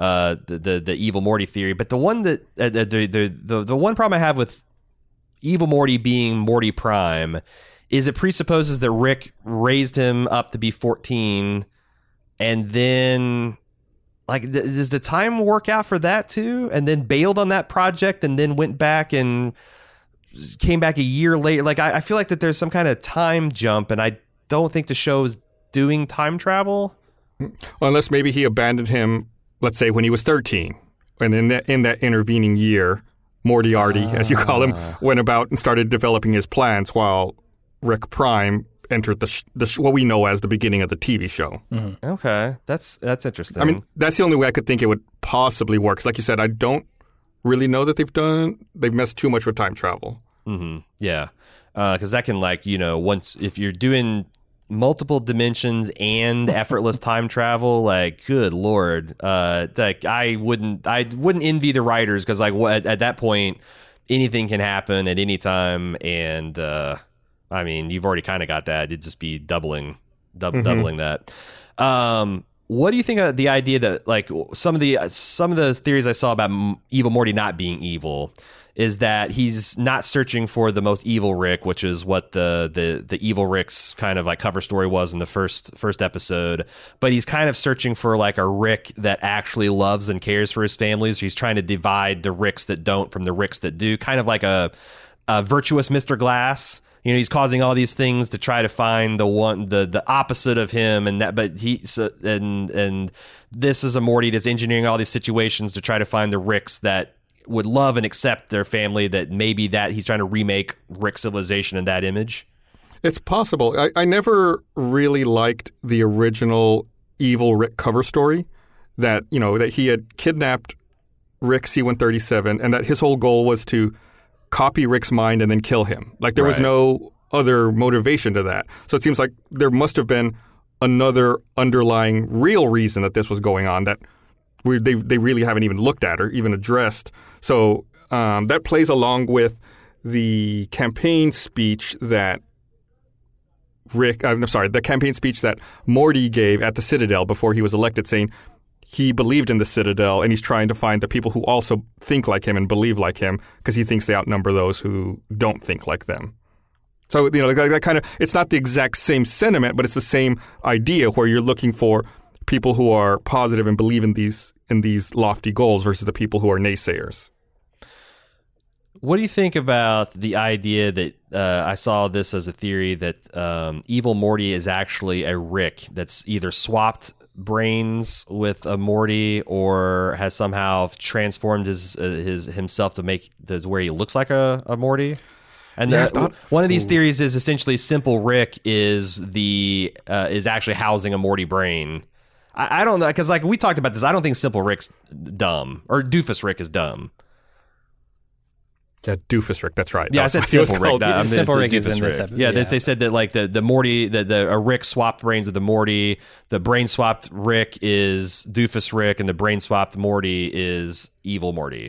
the evil Morty theory. But the one that the one problem I have with evil Morty being Morty Prime is it presupposes that Rick raised him up to be 14, and then does the time work out for that too, and then bailed on that project and then went back and came back a year later? I feel like that there's some kind of time jump, and I don't think the show is doing time travel. Unless maybe he abandoned him, let's say, when he was 13, and in that intervening year, Moriarty, as you call him, went about and started developing his plans while Rick Prime entered what we know as the beginning of the TV show. Mm-hmm. Okay, that's interesting. I mean, that's the only way I could think it would possibly work. 'Cause like you said, I don't really know that they've messed too much with time travel. Mm-hmm. Yeah, because that can once if you're doing multiple dimensions and effortless time travel, good Lord, I wouldn't envy the writers, because at that point anything can happen at any time, and I mean, you've already kind of got that. It'd just be doubling that. What do you think of the idea that some of the theories I saw about evil Morty not being evil is that he's not searching for the most evil Rick, which is what the evil Rick's kind of cover story was in the first episode, but he's kind of searching for a Rick that actually loves and cares for his family. So he's trying to divide the Ricks that don't from the Ricks that do, kind of like a virtuous Mr. Glass. he's causing all these things to try to find the opposite of him, and that. But and this is a Morty that's engineering all these situations to try to find the Ricks that would love and accept their family. That maybe that he's trying to remake Rick civilization in that image. It's possible. I never really liked the original evil Rick cover story that, that he had kidnapped Rick C-137 and that his whole goal was to copy Rick's mind and then kill him. Like there was no other motivation to that. So it seems like there must have been another underlying real reason that this was going on that they really haven't even looked at or even addressed. So that plays along with the campaign speech that the campaign speech that Morty gave at the Citadel before he was elected, saying he believed in the Citadel and he's trying to find the people who also think like him and believe like him because he thinks they outnumber those who don't think like them. So, that kind of, it's not the exact same sentiment, but it's the same idea where you're looking for people who are positive and believe in these lofty goals versus the people who are naysayers. What do you think about the idea that I saw this as a theory that evil Morty is actually a Rick that's either swapped brains with a Morty or has somehow transformed himself to make where he looks like a Morty? And one of these theories is essentially Simple Rick is actually housing a Morty brain. I don't know, because like we talked about this, I don't think Simple Rick's dumb or Doofus Rick is dumb. Yeah, Doofus Rick. That's right. Yeah, I said Simple Rick. Simple Rick is in this episode. Yeah, they said that like the Morty, a Rick swapped brains with the Morty. The brain swapped Rick is Doofus Rick, and the brain swapped Morty is evil Morty.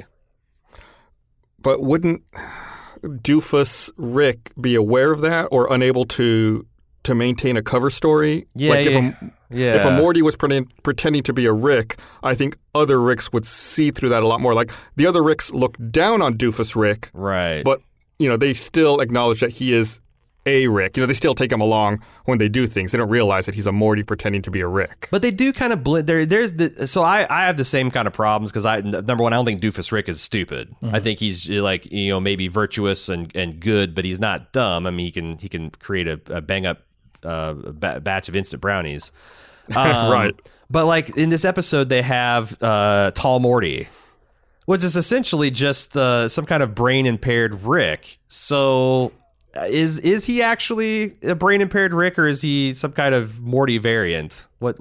But wouldn't Doofus Rick be aware of that or unable to maintain a cover story? If a Morty was pretending to be a Rick, I think other Ricks would see through that a lot more. Like the other Ricks look down on Doofus Rick, right? But they still acknowledge that he is a Rick. They still take him along when they do things. They don't realize that he's a Morty pretending to be a Rick. But they do kind of blend. So I have the same kind of problems because number one, I don't think Doofus Rick is stupid. Mm-hmm. I think he's like maybe virtuous and good, but he's not dumb. I mean, he can create a bang up batch of instant brownies. Right. But like in this episode, they have Tall Morty, which is essentially just some kind of brain impaired Rick. So is he actually a brain impaired Rick, or is he some kind of Morty variant? What?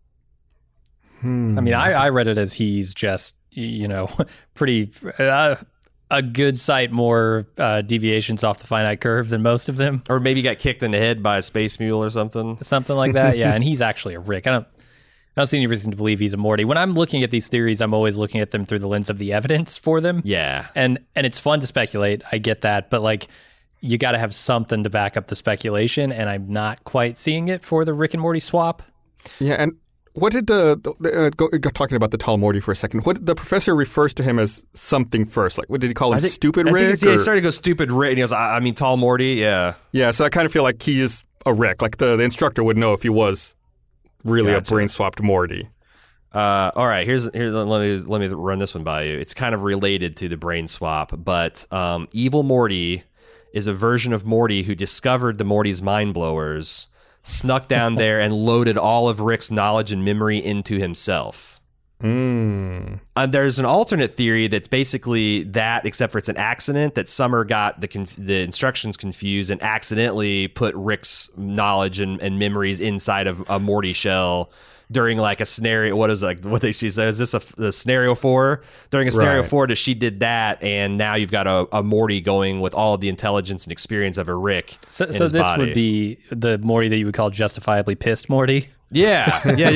I mean, I read it as he's just pretty a good sight more deviations off the finite curve than most of them. Or maybe got kicked in the head by a space mule or something. Something like that, yeah. And he's actually a Rick. I don't see any reason to believe he's a Morty. When I'm looking at these theories, I'm always looking at them through the lens of the evidence for them. Yeah. And it's fun to speculate. I get that. But like, you got to have something to back up the speculation. And I'm not quite seeing it for the Rick and Morty swap. Yeah, and what did talking about the Tall Morty for a second? What the professor refers to him as something first? Like, what did he call him? Stupid Rick? He started to go Stupid Rick, and he goes, I mean, Tall Morty, yeah. Yeah, so I kind of feel like he is a Rick. Like the instructor would know if he was really a brain swapped Morty. All right, here's let me run this one by you. It's kind of related to the brain swap, but evil Morty is a version of Morty who discovered the Morty's mind blowers, snuck down there and loaded all of Rick's knowledge and memory into himself. There's an alternate theory that's basically that, except for it's an accident, that Summer got the instructions confused and accidentally put Rick's knowledge and memories inside of a Morty shell during like a scenario. She says, is this a scenario 4? During a scenario 4, she did that, and now you've got a Morty going with all of the intelligence and experience of a Rick. So this body would be the Morty that you would call justifiably pissed Morty. Yeah.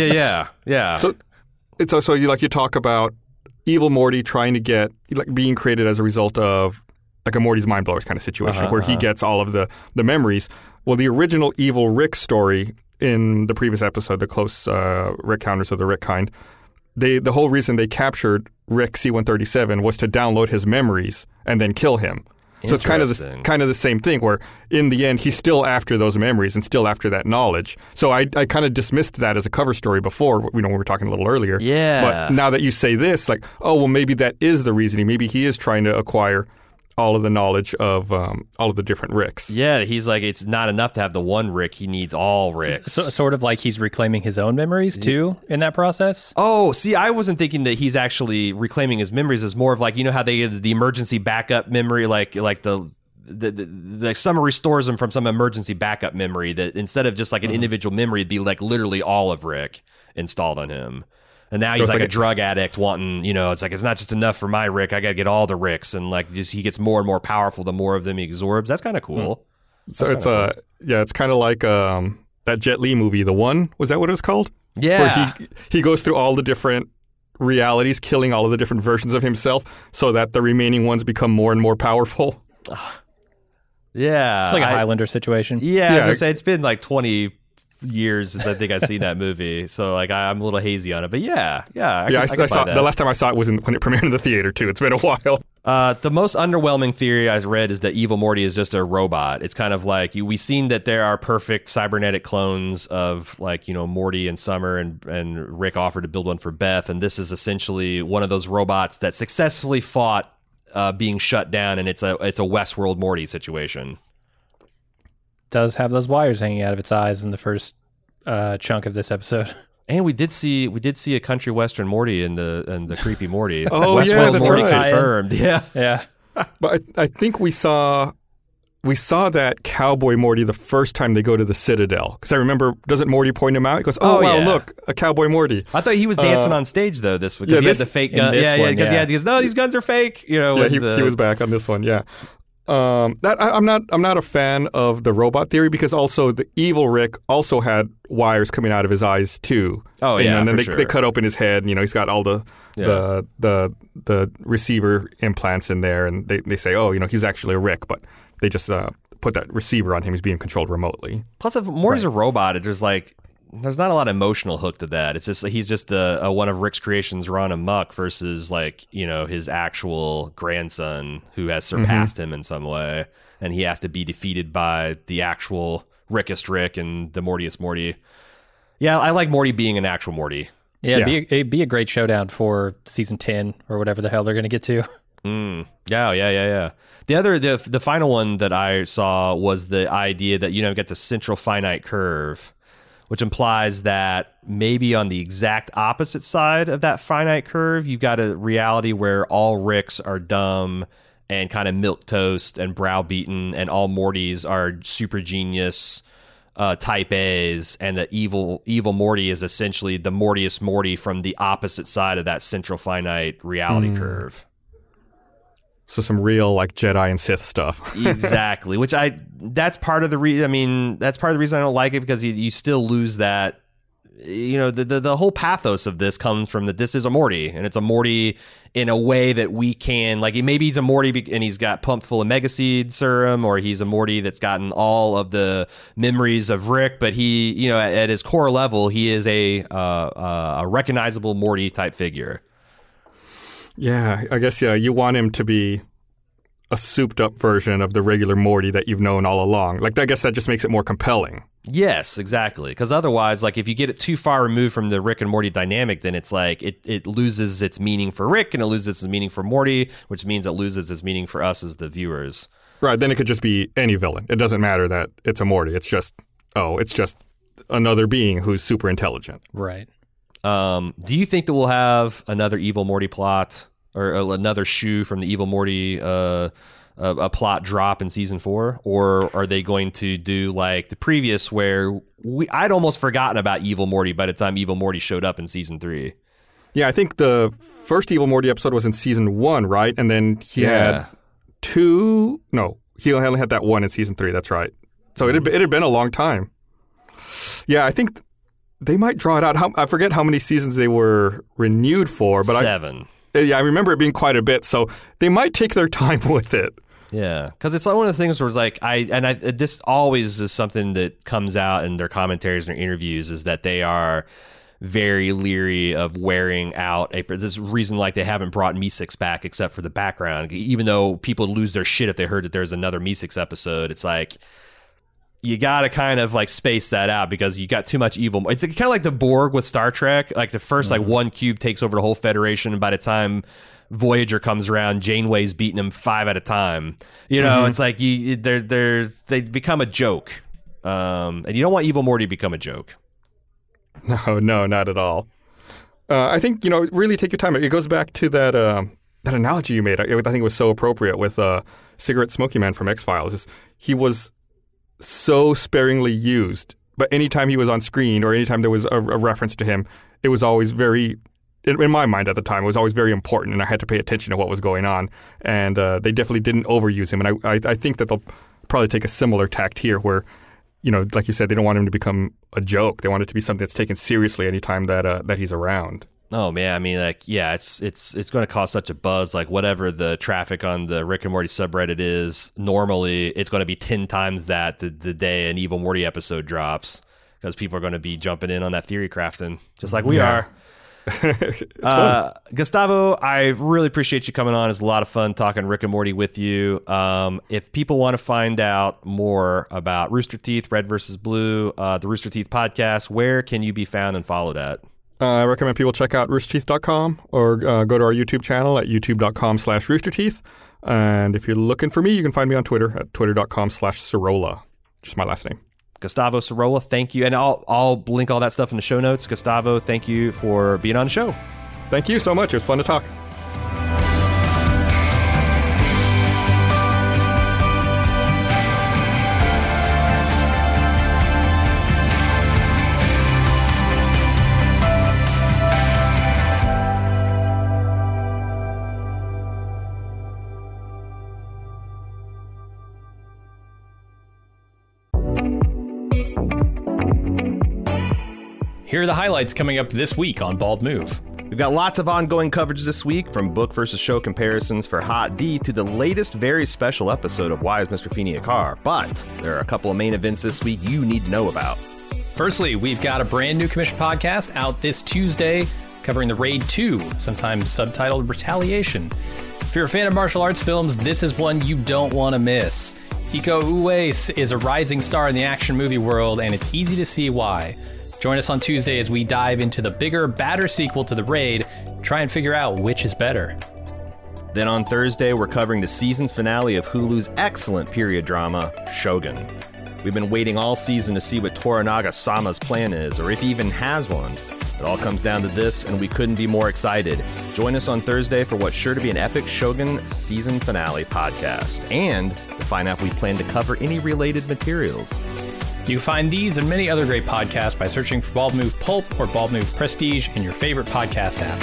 So you talk about evil Morty trying to get being created as a result of like a Morty's mind blowers kind of situation where he gets all of the memories. Well, the original evil Rick story in the previous episode, the Close Rick Counters of the Rick Kind, the whole reason they captured Rick C-137 was to download his memories and then kill him. So it's kind of the same thing where in the end he's still after those memories and still after that knowledge. So I kind of dismissed that as a cover story before, when we were talking a little earlier. Yeah. But now that you say this, like, oh, well, maybe that is the reasoning. Maybe he is trying to acquire all of the knowledge of all of the different Ricks. Yeah, he's like, it's not enough to have the one Rick. He needs all Ricks. So, sort of like he's reclaiming his own memories too in that process. Oh, see, I wasn't thinking that he's actually reclaiming his memories. It's more of like, you know how they get the emergency backup memory, like the Summer restores him from some emergency backup memory, that instead of just like an individual memory, it'd be like literally all of Rick installed on him. And now he's like a drug addict wanting, you know, it's like, it's not just enough for my Rick. I got to get all the Ricks. And like, just he gets more and more powerful the more of them he absorbs. That's kind of cool. So it's it's kind of like that Jet Li movie, The One. Was that what it was called? Yeah. Where he goes through all the different realities, killing all of the different versions of himself so that the remaining ones become more and more powerful. Yeah. It's like a Highlander situation. Yeah, I was gonna say, it's been like 20 years since I think I've seen that movie, so like I'm a little hazy on it, but I saw the last time I saw it was when it premiered in the theater too. It's been a while. The most underwhelming theory I've read is that Evil Morty is just a robot. It's kind of like we've seen that there are perfect cybernetic clones of, like, you know, Morty and Summer, and Rick offered to build one for Beth, and this is essentially one of those robots that successfully fought being shut down, and it's a Westworld Morty situation. Does have those wires hanging out of its eyes in the first chunk of this episode. And we did see a country western Morty in the creepy Morty. Oh, Westworld that's Morty right. confirmed. Yeah. But I think we saw that cowboy Morty the first time they go to the Citadel, because I remember, doesn't Morty point him out? He goes, "Oh wow, yeah. Look, a cowboy Morty." I thought he was dancing on stage though. This because he had the fake gun. Because no, these guns are fake. You know, he was back on this one. Yeah. I'm not a fan of the robot theory, because also the evil Rick also had wires coming out of his eyes too. Oh yeah, and then sure. they cut open his head, and, you know, he's got all the receiver implants in there, and they say, oh, you know, he's actually a Rick, but they just put that receiver on him. He's being controlled remotely. Plus, if Morty's a robot, there's not a lot of emotional hook to that. It's just he's just one of Rick's creations run amok versus, like, you know, his actual grandson who has surpassed him in some way, and he has to be defeated by the actual Rickest Rick and the Mortiest Morty. Yeah, I like Morty being an actual Morty. Yeah, it'd be a great showdown for season 10 or whatever the hell they're going to get to. Yeah. The final one that I saw was the idea that, you know, get the central finite curve, which implies that maybe on the exact opposite side of that finite curve, you've got a reality where all Ricks are dumb and kind of milquetoast and browbeaten, and all Mortys are super genius type A's, and the evil Morty is essentially the Mortiest Morty from the opposite side of that central finite reality curve. So some real, like, Jedi and Sith stuff. Exactly. That's part of the reason. That's part of the reason I don't like it, because you still lose that. You know, the whole pathos of this comes from that this is a Morty, and it's a Morty in a way that we can, like, maybe he's a Morty and he's got pumped full of mega seed serum, or he's a Morty that's gotten all of the memories of Rick, but he, you know, at his core level, he is a recognizable Morty type figure. Yeah, I guess, you want him to be a souped-up version of the regular Morty that you've known all along. Like, I guess that just makes it more compelling. Yes, exactly. Because otherwise, like, if you get it too far removed from the Rick and Morty dynamic, then it's like it loses its meaning for Rick, and it loses its meaning for Morty, which means it loses its meaning for us as the viewers. Right, then it could just be any villain. It doesn't matter that it's a Morty. It's just another being who's super intelligent. Right. Do you think that we'll have another evil Morty plot, or another shoe from the evil Morty a plot drop in season 4, or are they going to do like the previous, where I'd almost forgotten about evil Morty by the time evil Morty showed up in season 3? Yeah, I think the first evil Morty episode was in season 1, right? And then he had 2. No, he only had that one in season 3. That's right. So it had been a long time. Yeah, I think they might draw it out. I forget how many seasons they were renewed for, but 7. I remember it being quite a bit. So they might take their time with it. Yeah, because it's like one of the things where it's like this always is something that comes out in their commentaries and their interviews, is that they are very leery of wearing out this reason, like they haven't brought Meeseeks back except for the background, even though people lose their shit if they heard that there's another Meeseeks episode. It's like, you got to kind of like space that out because you got too much evil. It's kind of like the Borg with Star Trek. Like the first like one cube takes over the whole Federation, and by the time Voyager comes around, Janeway's beating them 5 at a time. You know, it's like they become a joke, and you don't want Evil Morty to become a joke. No, not at all. I think, really take your time. It goes back to that analogy you made. I think it was so appropriate with Cigarette Smoky Man from X-Files. He was so sparingly used, but anytime he was on screen or anytime there was a reference to him, it was always very, in my mind at the time, it was always very important, and I had to pay attention to what was going on. And they definitely didn't overuse him. And I think that they'll probably take a similar tact here where, like you said, they don't want him to become a joke. They want it to be something that's taken seriously anytime that he's around. Oh man, I mean, like, yeah, it's going to cause such a buzz. Like, whatever the traffic on the Rick and Morty subreddit is, normally it's going to be 10 times that the day an Evil Morty episode drops, because people are going to be jumping in on that theory crafting, just like we are. Gustavo, I really appreciate you coming on. It's a lot of fun talking Rick and Morty with you. If people want to find out more about Rooster Teeth, Red versus Blue, the Rooster Teeth podcast, where can you be found and followed at? I recommend people check out roosterteeth.com or go to our YouTube channel at youtube.com/roosterteeth. And if you're looking for me, you can find me on Twitter at twitter.com/Cirola. Just my last name. Gustavo Cirola, thank you. And I'll link all that stuff in the show notes. Gustavo, thank you for being on the show. Thank you so much. It was fun to talk. Here are the highlights coming up this week on Bald Move. We've got lots of ongoing coverage this week, from book versus show comparisons for Hot D to the latest very special episode of Why is Mr. Feeney a Car? But there are a couple of main events this week you need to know about. Firstly, we've got a brand new commission podcast out this Tuesday covering the Raid 2, sometimes subtitled Retaliation. If you're a fan of martial arts films, this is one you don't want to miss. Iko Uwais is a rising star in the action movie world, and it's easy to see why. Join us on Tuesday as we dive into the bigger, badder sequel to The Raid, try and figure out which is better. Then on Thursday, we're covering the season finale of Hulu's excellent period drama, Shogun. We've been waiting all season to see what Toranaga Sama's plan is, or if he even has one. It all comes down to this, and we couldn't be more excited. Join us on Thursday for what's sure to be an epic Shogun season finale podcast, and to find out if we plan to cover any related materials. You can find these and many other great podcasts by searching for Bald Move Pulp or Bald Move Prestige in your favorite podcast app.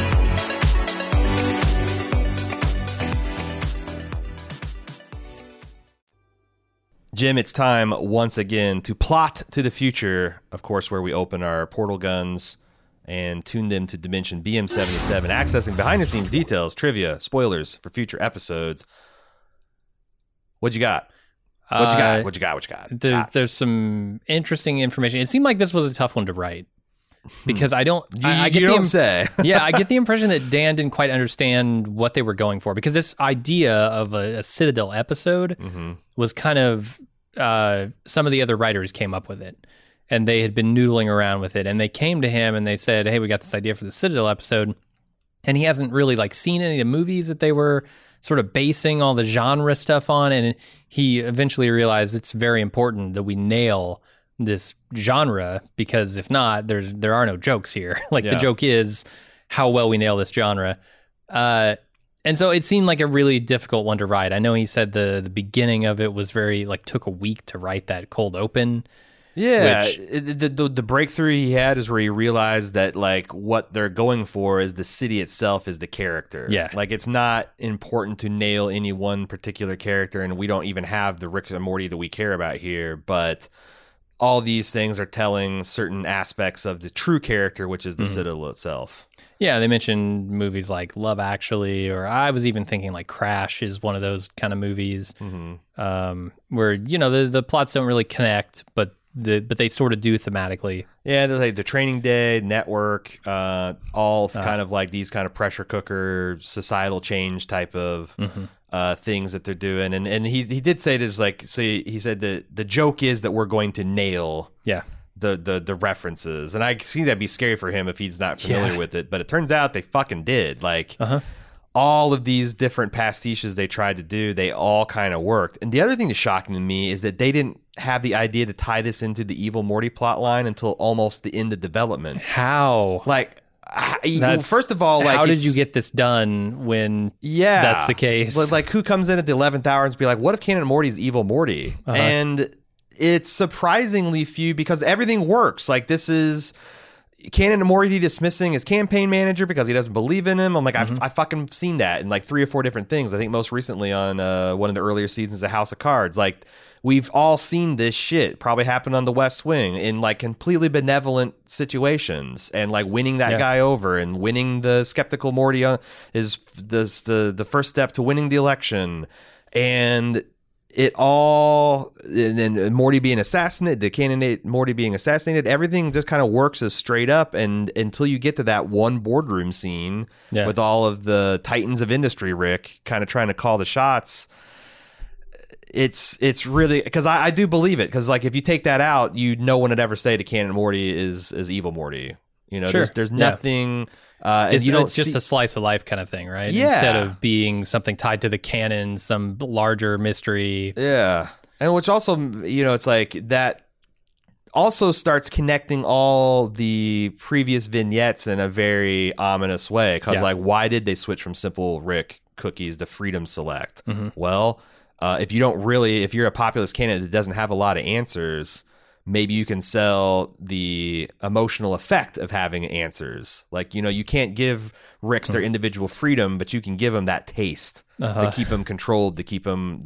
Jim, it's time once again to plot to the future, of course, where we open our portal guns and tune them to Dimension BM77, accessing behind-the-scenes details, trivia, spoilers for future episodes. What you got? What you got? There's some interesting information. It seemed like this was a tough one to write because I get the impression that Dan didn't quite understand what they were going for, because this idea of a Citadel episode was kind of some of the other writers came up with it, and they had been noodling around with it, and they came to him and they said, "Hey, we got this idea for the Citadel episode," and he hasn't really seen any of the movies that they were sort of basing all the genre stuff on, and he eventually realized it's very important that we nail this genre, because if not, there are no jokes here. The joke is how well we nail this genre. And so it seemed like a really difficult one to write. I know he said the beginning of it was very, took a week to write that cold open. Yeah, the breakthrough he had is where he realized that what they're going for is the city itself is the character. Yeah, it's not important to nail any one particular character, and we don't even have the Rick and Morty that we care about here. But all these things are telling certain aspects of the true character, which is the Citadel itself. Yeah, they mentioned movies like Love Actually, or I was even thinking Crash is one of those kind of movies where the plots don't really connect, but they sort of do thematically. Yeah, the Training Day, Network, all kind of these kind of pressure cooker, societal change type of things that they're doing, and he did say this, like, so he said that the joke is that we're going to nail the references, and I see that'd be scary for him if he's not familiar with it, but it turns out they fucking did. Like all of these different pastiches they tried to do, they all kind of worked. And the other thing that's shocking to me is that they didn't have the idea to tie this into the Evil Morty plot line until almost the end of development. How? Like, first of all, like, how did you get this done when that's the case? Like, who comes in at the 11th hour and be like, what if Ken and Morty's Evil Morty? And it's surprisingly few, because everything works. Like, this is Ken and Morty dismissing his campaign manager because he doesn't believe in him. I'm like, I fucking seen that in like 3 or 4 different things. I think most recently on one of the earlier seasons of House of Cards. Like, we've all seen this shit probably happen on the West Wing in like completely benevolent situations, and like winning that guy over and winning the skeptical Morty is the first step to winning the election. And it all, and then Morty being assassinated, the candidate Morty being assassinated, everything just kind of works as straight up. And until you get to that one boardroom scene with all of the titans of industry, Rick, kind of trying to call the shots, it's really, because I do believe it, because like if you take that out, no one would ever say to Ken and Morty is Evil Morty. You know, there's nothing. It's just a slice of life kind of thing, right? Yeah. Instead of being something tied to the canon, some larger mystery. Yeah. And which also, you know, it's like that also starts connecting all the previous vignettes in a very ominous way. Because, like, why did they switch from Simple Rick cookies to Freedom Select? Well, if you're a populist candidate that doesn't have a lot of answers, maybe you can sell the emotional effect of having answers. Like, you know, you can't give Ricks their individual freedom, but you can give them that taste to keep them controlled, to keep them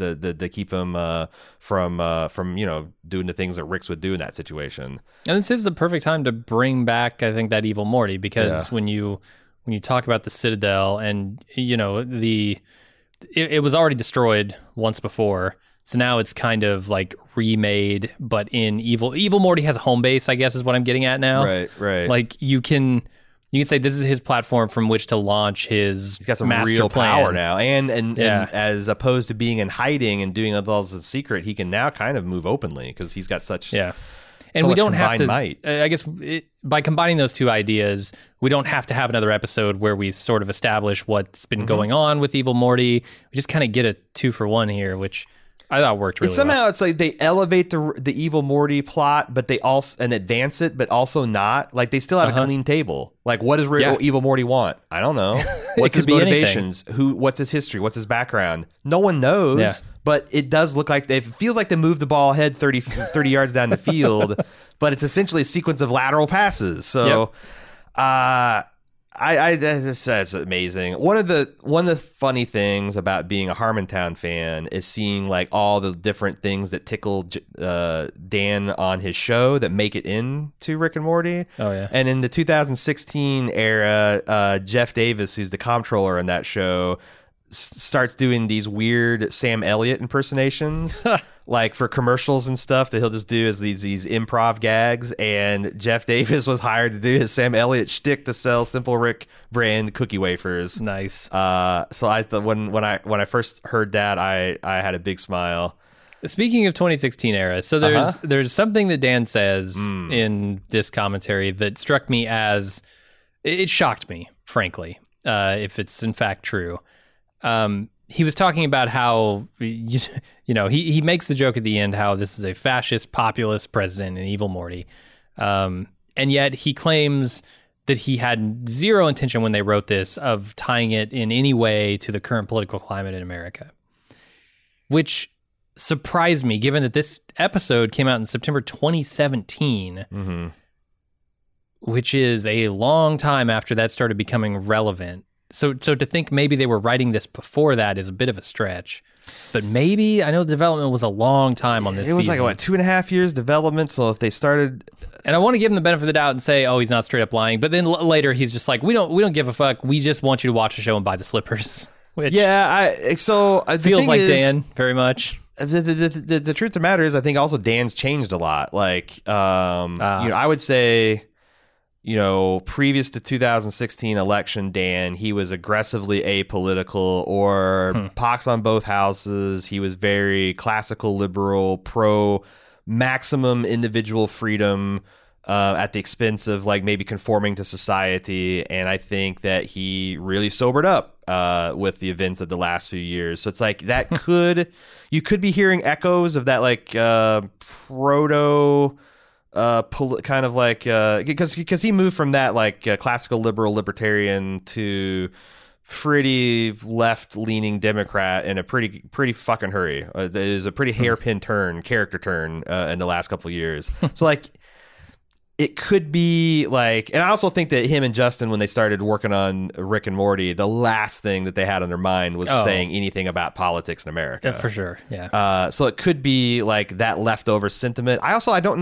from you know, doing the things that Ricks would do in that situation. And this is the perfect time to bring back, I think, that Evil Morty, because when you talk about the Citadel, and you know, it was already destroyed once before. So now it's kind of like remade, but in Evil Morty has a home base, I guess is what I'm getting at now. Right. Like you can say this is his platform from which to launch his He's got some master real plan. power now. And as opposed to being in hiding and doing all this in secret, he can now kind of move openly because he's got such and we don't have to might. I guess by combining those two ideas, we don't have to have another episode where we sort of establish what's been going on with Evil Morty. We just kind of get a 2-for-1 here, which I thought worked really well. It's like they elevate the Evil Morty plot, but they also advance it, but also not. Like, they still have a clean table. Like, what does Evil Morty want? I don't know. What's his motivations? What's his history? What's his background? No one knows. But it does look like it feels like they moved the ball ahead 30 yards down the field, but it's essentially a sequence of lateral passes. So, it's amazing. One of the funny things about being a Harmontown fan is seeing like all the different things that tickle Dan on his show that make it into Rick and Morty. Oh yeah. And in the 2016 era, Jeff Davis, who's the comptroller in that show, starts doing these weird Sam Elliott impersonations. Like for commercials and stuff that he'll just do as these improv gags, and Jeff Davis was hired to do his Sam Elliott shtick to sell Simple Rick brand cookie wafers. Nice. So I thought when I first heard that, I had a big smile. Speaking of 2016 era, so there's something that Dan says in this commentary that struck me as it shocked me, frankly, if it's in fact true. He was talking about how, you know, he makes the joke at the end how this is a fascist populist president in Evil Morty. And yet he claims that he had zero intention when they wrote this of tying it in any way to the current political climate in America, which surprised me given that this episode came out in September 2017, which is a long time after that started becoming relevant. So to think maybe they were writing this before that is a bit of a stretch. But maybe, I know the development was a long time on this It was season. like, 2.5 years development, so if they started... And I want to give him the benefit of the doubt and say, oh, he's not straight up lying. But then later he's just like, we don't give a fuck. We just want you to watch the show and buy the slippers. Which feels like Dan very much. The truth of the matter is, I think also Dan's changed a lot. Like, you know, I would say... previous to 2016 election, Dan, he was aggressively apolitical or pox on both houses. He was very classical liberal, pro maximum individual freedom at the expense of like maybe conforming to society. And I think that he really sobered up with the events of the last few years. So it's like that you could be hearing echoes of that like proto kind of like because he moved from that like classical liberal libertarian to pretty left-leaning Democrat in a pretty fucking hurry. It is a pretty hairpin character turn in the last couple of years. So like it could be like, and I also think that him and Justin, when they started working on Rick and Morty, the last thing that they had on their mind was saying anything about politics in America. Yeah, for sure. Yeah. So it could be like that leftover sentiment. I don't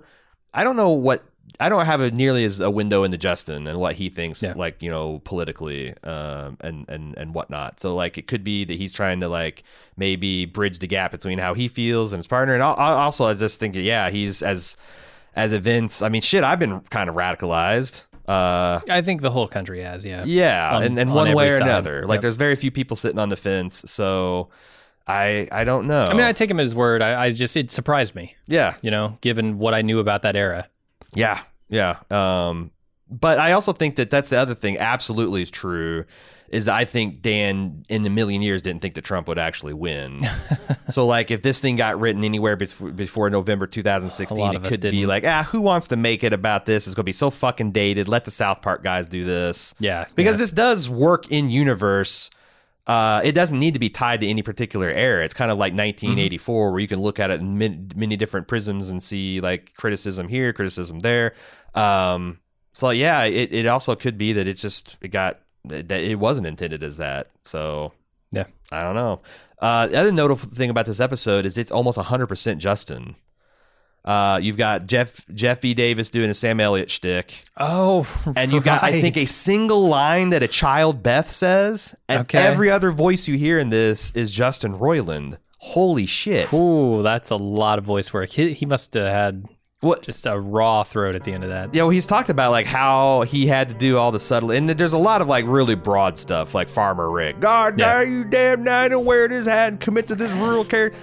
have nearly as a window into Justin and what he thinks, like, politically, and whatnot. So like, it could be that he's trying to like maybe bridge the gap between how he feels and his partner. And I just think, he's as events. I mean, shit, I've been kind of radicalized. I think the whole country has, yeah. Yeah, and one way or side. another. Like, there's very few people sitting on the fence, so I don't know. I mean, I take him at his word. It surprised me. Yeah. Given what I knew about that era. Yeah. But I also think that that's the other thing absolutely is true, is I think Dan in a million years didn't think that Trump would actually win. So like if this thing got written anywhere before November 2016, it could be like, who wants to make it about this? It's going to be so fucking dated. Let the South Park guys do this. Yeah. Because this does work in universe. It doesn't need to be tied to any particular era. It's kind of like 1984 where you can look at it in many different prisms and see like criticism here, criticism there. So yeah, it also could be that that it wasn't intended as that. So yeah, I don't know. The other notable thing about this episode is it's almost 100% Justin. You've got Jeff B. Davis doing a Sam Elliott shtick. Oh, and you've got, I think, a single line that a child Beth says, and every other voice you hear in this is Justin Roiland. Holy shit! Ooh, that's a lot of voice work. He must have had just a raw throat at the end of that. Yeah, well, he's talked about like how he had to do all the subtle, and there's a lot of like really broad stuff, like Farmer Rick. God, you damn now to wear this hat and commit to this rural character.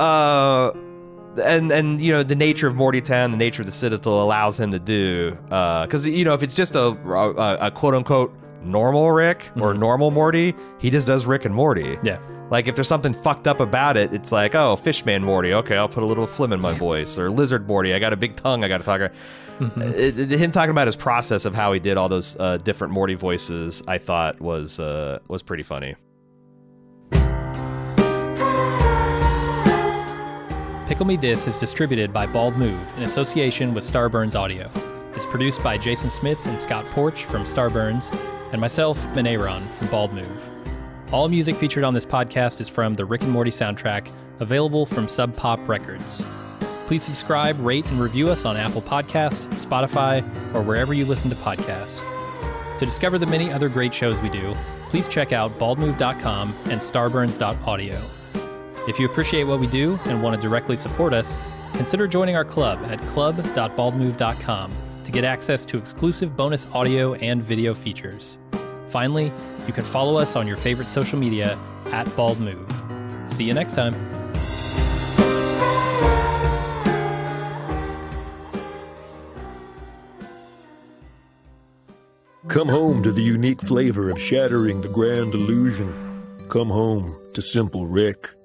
And the nature of Mortytown, the nature of the Citadel allows him to do, because if it's just a quote unquote normal Rick or normal Morty, he just does Rick and Morty. Yeah. Like if there's something fucked up about it, it's like, oh, Fishman Morty, okay, I'll put a little phlegm in my voice, or Lizard Morty, I got a big tongue, I got to talk. Him talking about his process of how he did all those different Morty voices, I thought was pretty funny. Pickle Me This is distributed by Bald Move in association with Starburns Audio. It's produced by Jason Smith and Scott Porch from Starburns, and myself, Manayron, from Bald Move. All music featured on this podcast is from the Rick and Morty soundtrack, available from Sub Pop Records. Please subscribe, rate, and review us on Apple Podcasts, Spotify, or wherever you listen to podcasts. To discover the many other great shows we do, please check out baldmove.com and starburns.audio. If you appreciate what we do and want to directly support us, consider joining our club at club.baldmove.com to get access to exclusive bonus audio and video features. Finally, you can follow us on your favorite social media at Bald Move. See you next time. Come home to the unique flavor of shattering the grand illusion. Come home to Simple Rick.